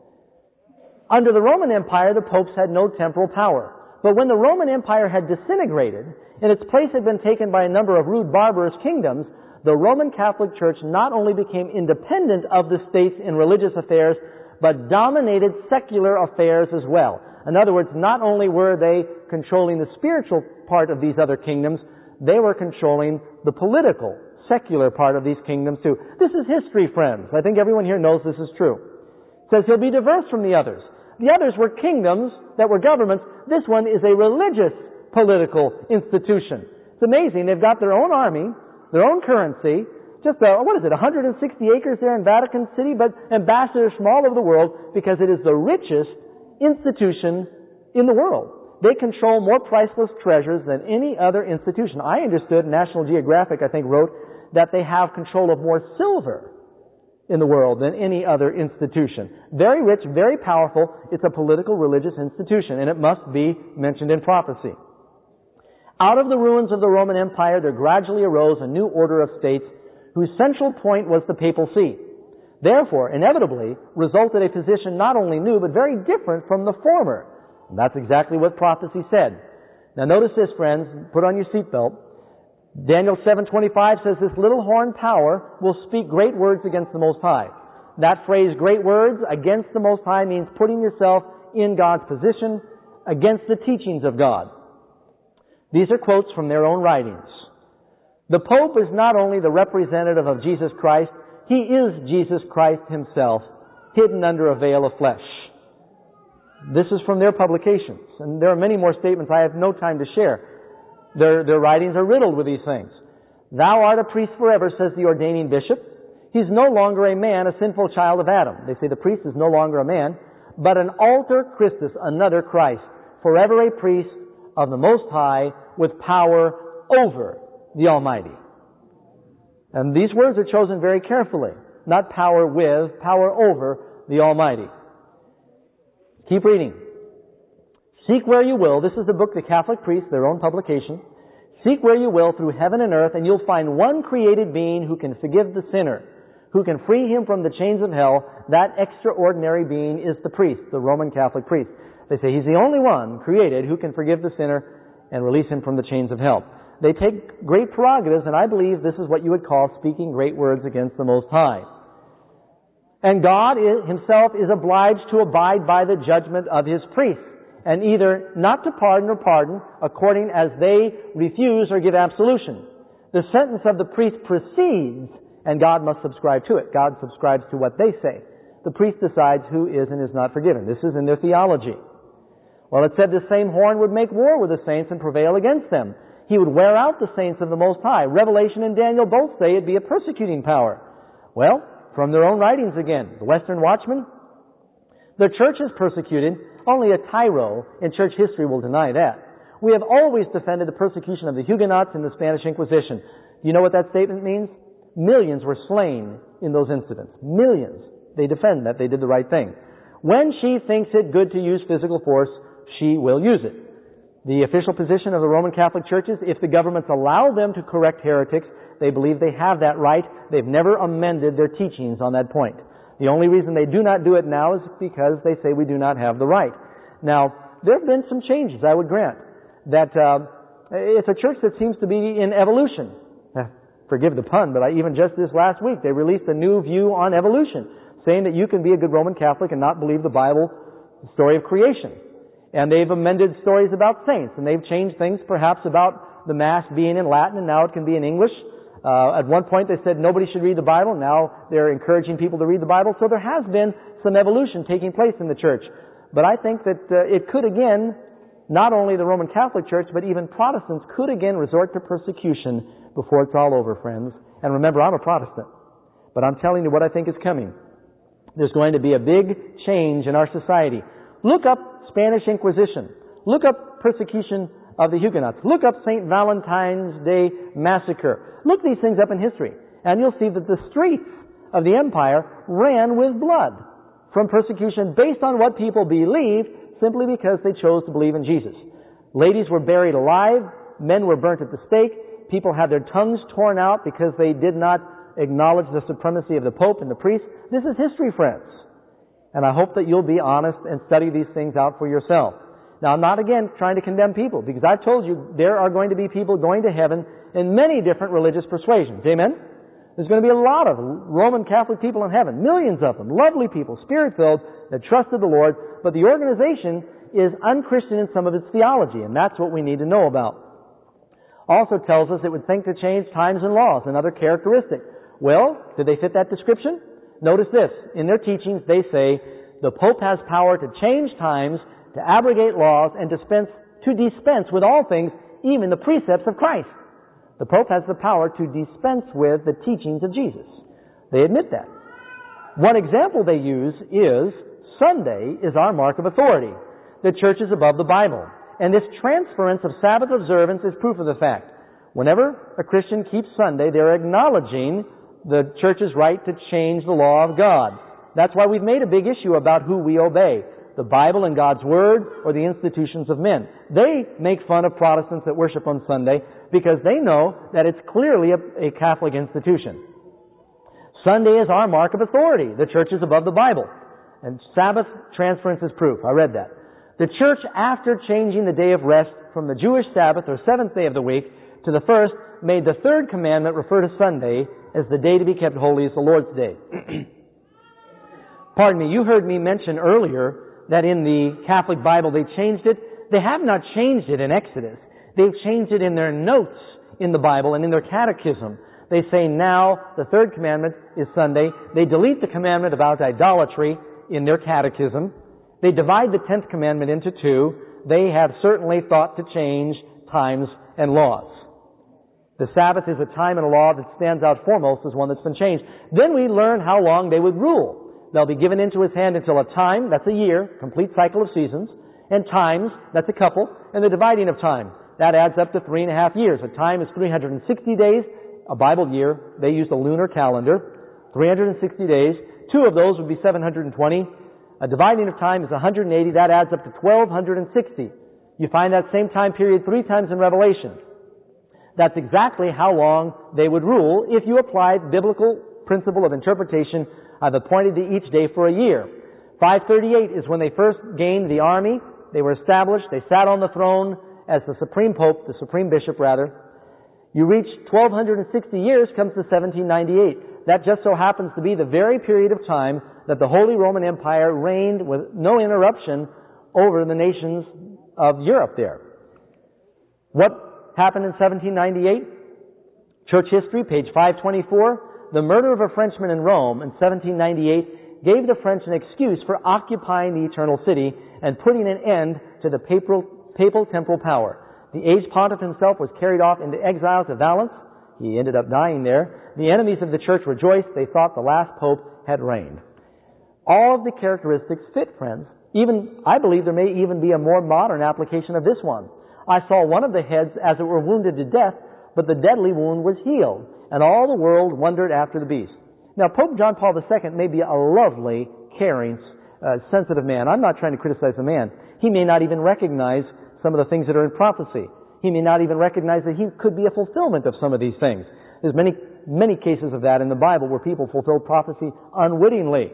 Under the Roman Empire, the popes had no temporal power. But when the Roman Empire had disintegrated, and its place had been taken by a number of rude, barbarous kingdoms, the Roman Catholic Church not only became independent of the states in religious affairs, but dominated secular affairs as well. In other words, not only were they controlling the spiritual part of these other kingdoms, they were controlling the political, secular part of these kingdoms too. This is history, friends. I think everyone here knows this is true. It says he'll be diverse from the others. The others were kingdoms that were governments. This one is a religious political institution. It's amazing. They've got their own army, their own currency, just, 160 acres there in Vatican City, but ambassadors from all over the world because it is the richest institution in the world. They control more priceless treasures than any other institution. I understood, National Geographic, I think, wrote that they have control of more silver in the world than any other institution. Very rich, very powerful. It's a political, religious institution, and it must be mentioned in prophecy. Out of the ruins of the Roman Empire, there gradually arose a new order of states whose central point was the papal see. Therefore, inevitably, resulted a position not only new, but very different from the former. And that's exactly what prophecy said. Now notice this, friends. Put on your seatbelt. Daniel 7:25 says, this little horn power will speak great words against the Most High. That phrase, great words against the Most High, means putting yourself in God's position against the teachings of God. These are quotes from their own writings. The Pope is not only the representative of Jesus Christ, he is Jesus Christ himself, hidden under a veil of flesh. This is from their publications, and there are many more statements I have no time to share. Their writings are riddled with these things. Thou art a priest forever, says the ordaining bishop. He's no longer a man, a sinful child of Adam. They say the priest is no longer a man, but an alter Christus, another Christ, forever a priest of the Most High with power over the Almighty. And these words are chosen very carefully. Not power with, power over the Almighty. Keep reading. Seek where you will. This is the book, The Catholic Priests, their own publication. Seek where you will through heaven and earth, and you'll find one created being who can forgive the sinner, who can free him from the chains of hell. That extraordinary being is the priest, the Roman Catholic priest. They say he's the only one created who can forgive the sinner and release him from the chains of hell. They take great prerogatives, and I believe this is what you would call speaking great words against the Most High. And God himself is obliged to abide by the judgment of his priests, and either not to pardon or pardon according as they refuse or give absolution. The sentence of the priest proceeds, and God must subscribe to it. God subscribes to what they say. The priest decides who is and is not forgiven. This is in their theology. Well, it said the same horn would make war with the saints and prevail against them. He would wear out the saints of the Most High. Revelation and Daniel both say it'd be a persecuting power. Well, from their own writings again, the Western Watchman, the church is persecuted. Only a tyro in church history will deny that. We have always defended the persecution of the Huguenots in the Spanish Inquisition. You know what that statement means? Millions were slain in those incidents. Millions. They defend that they did the right thing. When she thinks it good to use physical force, she will use it. The official position of the Roman Catholic Church is if the governments allow them to correct heretics, they believe they have that right. They've never amended their teachings on that point. The only reason they do not do it now is because they say we do not have the right. Now, there have been some changes, I would grant, that it's a church that seems to be in evolution. Forgive the pun, but even just this last week, they released a new view on evolution, saying that you can be a good Roman Catholic and not believe the Bible, the story of creation. And they've amended stories about saints, and they've changed things perhaps about the Mass being in Latin, and now it can be in English. At one point they said nobody should read the Bible. Now they're encouraging people to read the Bible. So there has been some evolution taking place in the church. But I think that it could again, not only the Roman Catholic Church, but even Protestants could again resort to persecution before it's all over, friends. And remember, I'm a Protestant. But I'm telling you what I think is coming. There's going to be a big change in our society. Look up Spanish Inquisition. Look up persecution of the Huguenots. Look up St. Valentine's Day Massacre. Look these things up in history, and you'll see that the streets of the empire ran with blood from persecution based on what people believed simply because they chose to believe in Jesus. Ladies were buried alive. Men were burnt at the stake. People had their tongues torn out because they did not acknowledge the supremacy of the Pope and the priest. This is history, friends. And I hope that you'll be honest and study these things out for yourself. Now, I'm not, again, trying to condemn people, because I've told you there are going to be people going to heaven in many different religious persuasions. Amen? There's going to be a lot of Roman Catholic people in heaven, millions of them, lovely people, Spirit-filled, that trusted the Lord, but the organization is unchristian in some of its theology, and that's what we need to know about. Also tells us it would think to change times and laws, another characteristic. Well, did they fit that description? Notice this. In their teachings, they say the Pope has power to change times, to abrogate laws, and to dispense with all things, even the precepts of Christ. The Pope has the power to dispense with the teachings of Jesus. They admit that. One example they use is Sunday is our mark of authority. The church is above the Bible. And this transference of Sabbath observance is proof of the fact. Whenever a Christian keeps Sunday, they're acknowledging the church's right to change the law of God. That's why we've made a big issue about who we obey, the Bible and God's Word or the institutions of men. They make fun of Protestants that worship on Sunday because they know that it's clearly a Catholic institution. Sunday is our mark of authority. The church is above the Bible. And Sabbath transference is proof. I read that. The church, after changing the day of rest from the Jewish Sabbath or seventh day of the week to the first, made the third commandment refer to Sunday as the day to be kept holy as the Lord's day. Pardon me, you heard me mention earlier that in the Catholic Bible they changed it. They have not changed it in Exodus. They've changed it in their notes in the Bible and in their catechism. They say now the third commandment is Sunday. They delete the commandment about idolatry in their catechism. They divide the 10th commandment into two. They have certainly thought to change times and laws. The Sabbath is a time and a law that stands out foremost as one that's been changed. Then we learn how long they would rule. They'll be given into his hand until a time, that's a year, complete cycle of seasons, and times, that's a couple, and the dividing of time. That adds up to 3.5 years. A time is 360 days. A Bible year, they use the lunar calendar. 360 days. 2 of those would be 720. A dividing of time is 180. That adds up to 1,260. You find that same time period 3 times in Revelation. That's exactly how long they would rule if you applied biblical principle of interpretation. I've appointed to each day for a year. 538 is when they first gained the army. They were established. They sat on the throne as the supreme pope, the supreme bishop rather. You reach 1260 years, comes to 1798. That just so happens to be the very period of time that the Holy Roman Empire reigned with no interruption over the nations of Europe there. What happened in 1798? Church history, page 524. The murder of a Frenchman in Rome in 1798 gave the French an excuse for occupying the eternal city and putting an end to the papal temporal power. The aged pontiff himself was carried off into exile to Valence. He ended up dying there. The enemies of the church rejoiced. They thought the last pope had reigned. All of the characteristics fit, friends. I believe there may even be a more modern application of this one. I saw one of the heads as it were wounded to death, but the deadly wound was healed, and all the world wondered after the beast. Now, Pope John Paul II may be a lovely, caring, sensitive man. I'm not trying to criticize the man. He may not even recognize some of the things that are in prophecy. He may not even recognize that he could be a fulfillment of some of these things. There's many cases of that in the Bible where people fulfilled prophecy unwittingly.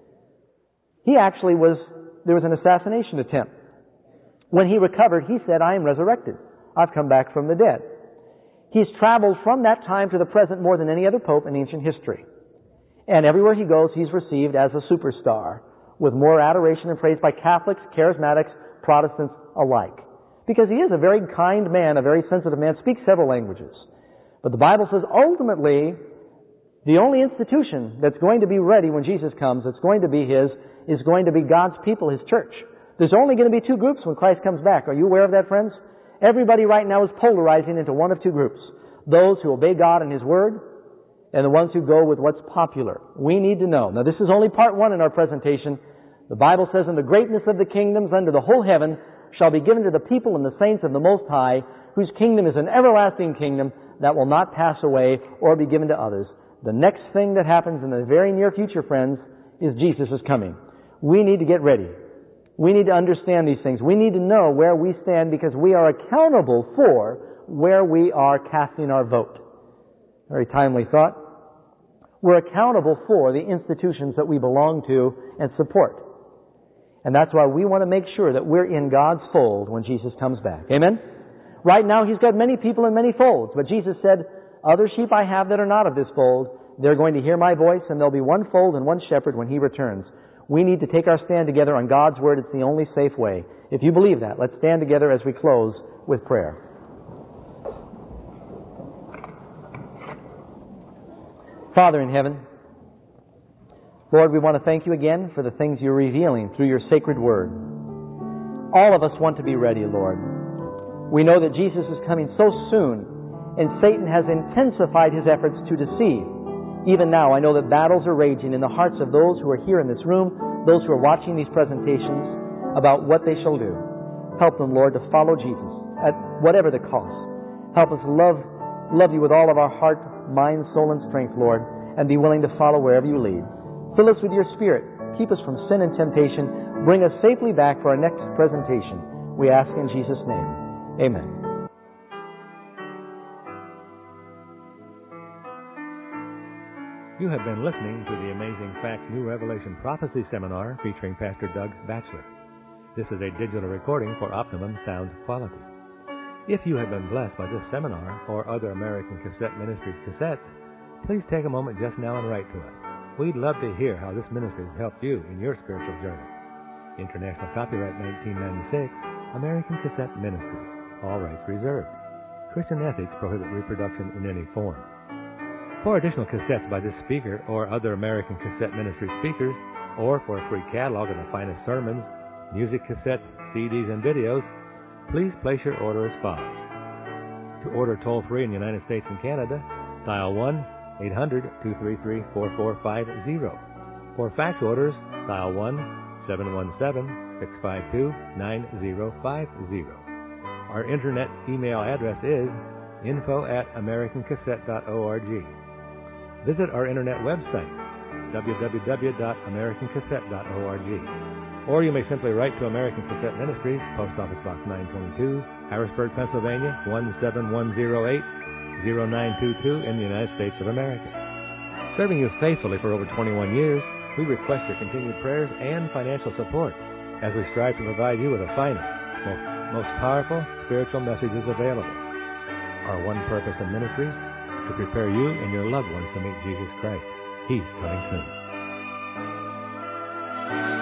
There was an assassination attempt. When he recovered, he said, "I am resurrected. I've come back from the dead." He's traveled from that time to the present more than any other pope in ancient history. And everywhere he goes, he's received as a superstar, with more adoration and praise by Catholics, Charismatics, Protestants alike. Because he is a very kind man, a very sensitive man, speaks several languages. But the Bible says ultimately, the only institution that's going to be ready when Jesus comes, that's going to be his, is going to be God's people, his church. There's only going to be 2 groups when Christ comes back. Are you aware of that, friends? Everybody right now is polarizing into one of 2 groups. Those who obey God and his word, and the ones who go with what's popular. We need to know. Now, this is only part 1 in our presentation. The Bible says, "And the greatness of the kingdoms under the whole heaven shall be given to the people and the saints of the Most High, whose kingdom is an everlasting kingdom that will not pass away or be given to others." The next thing that happens in the very near future, friends, is Jesus is coming. We need to get ready. We need to understand these things. We need to know where we stand because we are accountable for where we are casting our vote. Very timely thought. We're accountable for the institutions that we belong to and support. And that's why we want to make sure that we're in God's fold when Jesus comes back. Amen? Right now, he's got many people in many folds. But Jesus said, "Other sheep I have that are not of this fold. They're going to hear my voice, and there'll be one fold and one shepherd when he returns." We need to take our stand together on God's word. It's the only safe way. If you believe that, let's stand together as we close with prayer. Father in heaven, Lord, we want to thank you again for the things you're revealing through your sacred word. All of us want to be ready, Lord. We know that Jesus is coming so soon, and Satan has intensified his efforts to deceive. Even now, I know that battles are raging in the hearts of those who are here in this room, those who are watching these presentations, about what they shall do. Help them, Lord, to follow Jesus at whatever the cost. Help us love you with all of our heart, mind, soul, and strength, Lord, and be willing to follow wherever you lead. Fill us with your Spirit. Keep us from sin and temptation. Bring us safely back for our next presentation. We ask in Jesus' name. Amen. You have been listening to the Amazing Facts New Revelation Prophecy Seminar featuring Pastor Doug Batchelor. This is a digital recording for optimum sound quality. If you have been blessed by this seminar or other American Cassette Ministries cassettes, please take a moment just now and write to us. We'd love to hear how this ministry has helped you in your spiritual journey. International copyright 1996, American Cassette Ministries. All rights reserved. Christian ethics prohibit reproduction in any form. For additional cassettes by this speaker or other American Cassette Ministry speakers, or for a free catalog of the finest sermons, music cassettes, CDs, and videos, please place your order as follows. To order toll-free in the United States and Canada, dial 1-800-233-4450. For fax orders, dial 1-717-652-9050. Our internet email address is info@americancassette.org. Visit our internet website, www.americancassette.org. Or you may simply write to American Cassette Ministries, Post Office Box 922, Harrisburg, Pennsylvania, 17108, 0922 in the United States of America. Serving you faithfully for over 21 years, we request your continued prayers and financial support as we strive to provide you with the finest, most powerful spiritual messages available. Our one purpose in ministry is to prepare you and your loved ones to meet Jesus Christ. He's coming soon.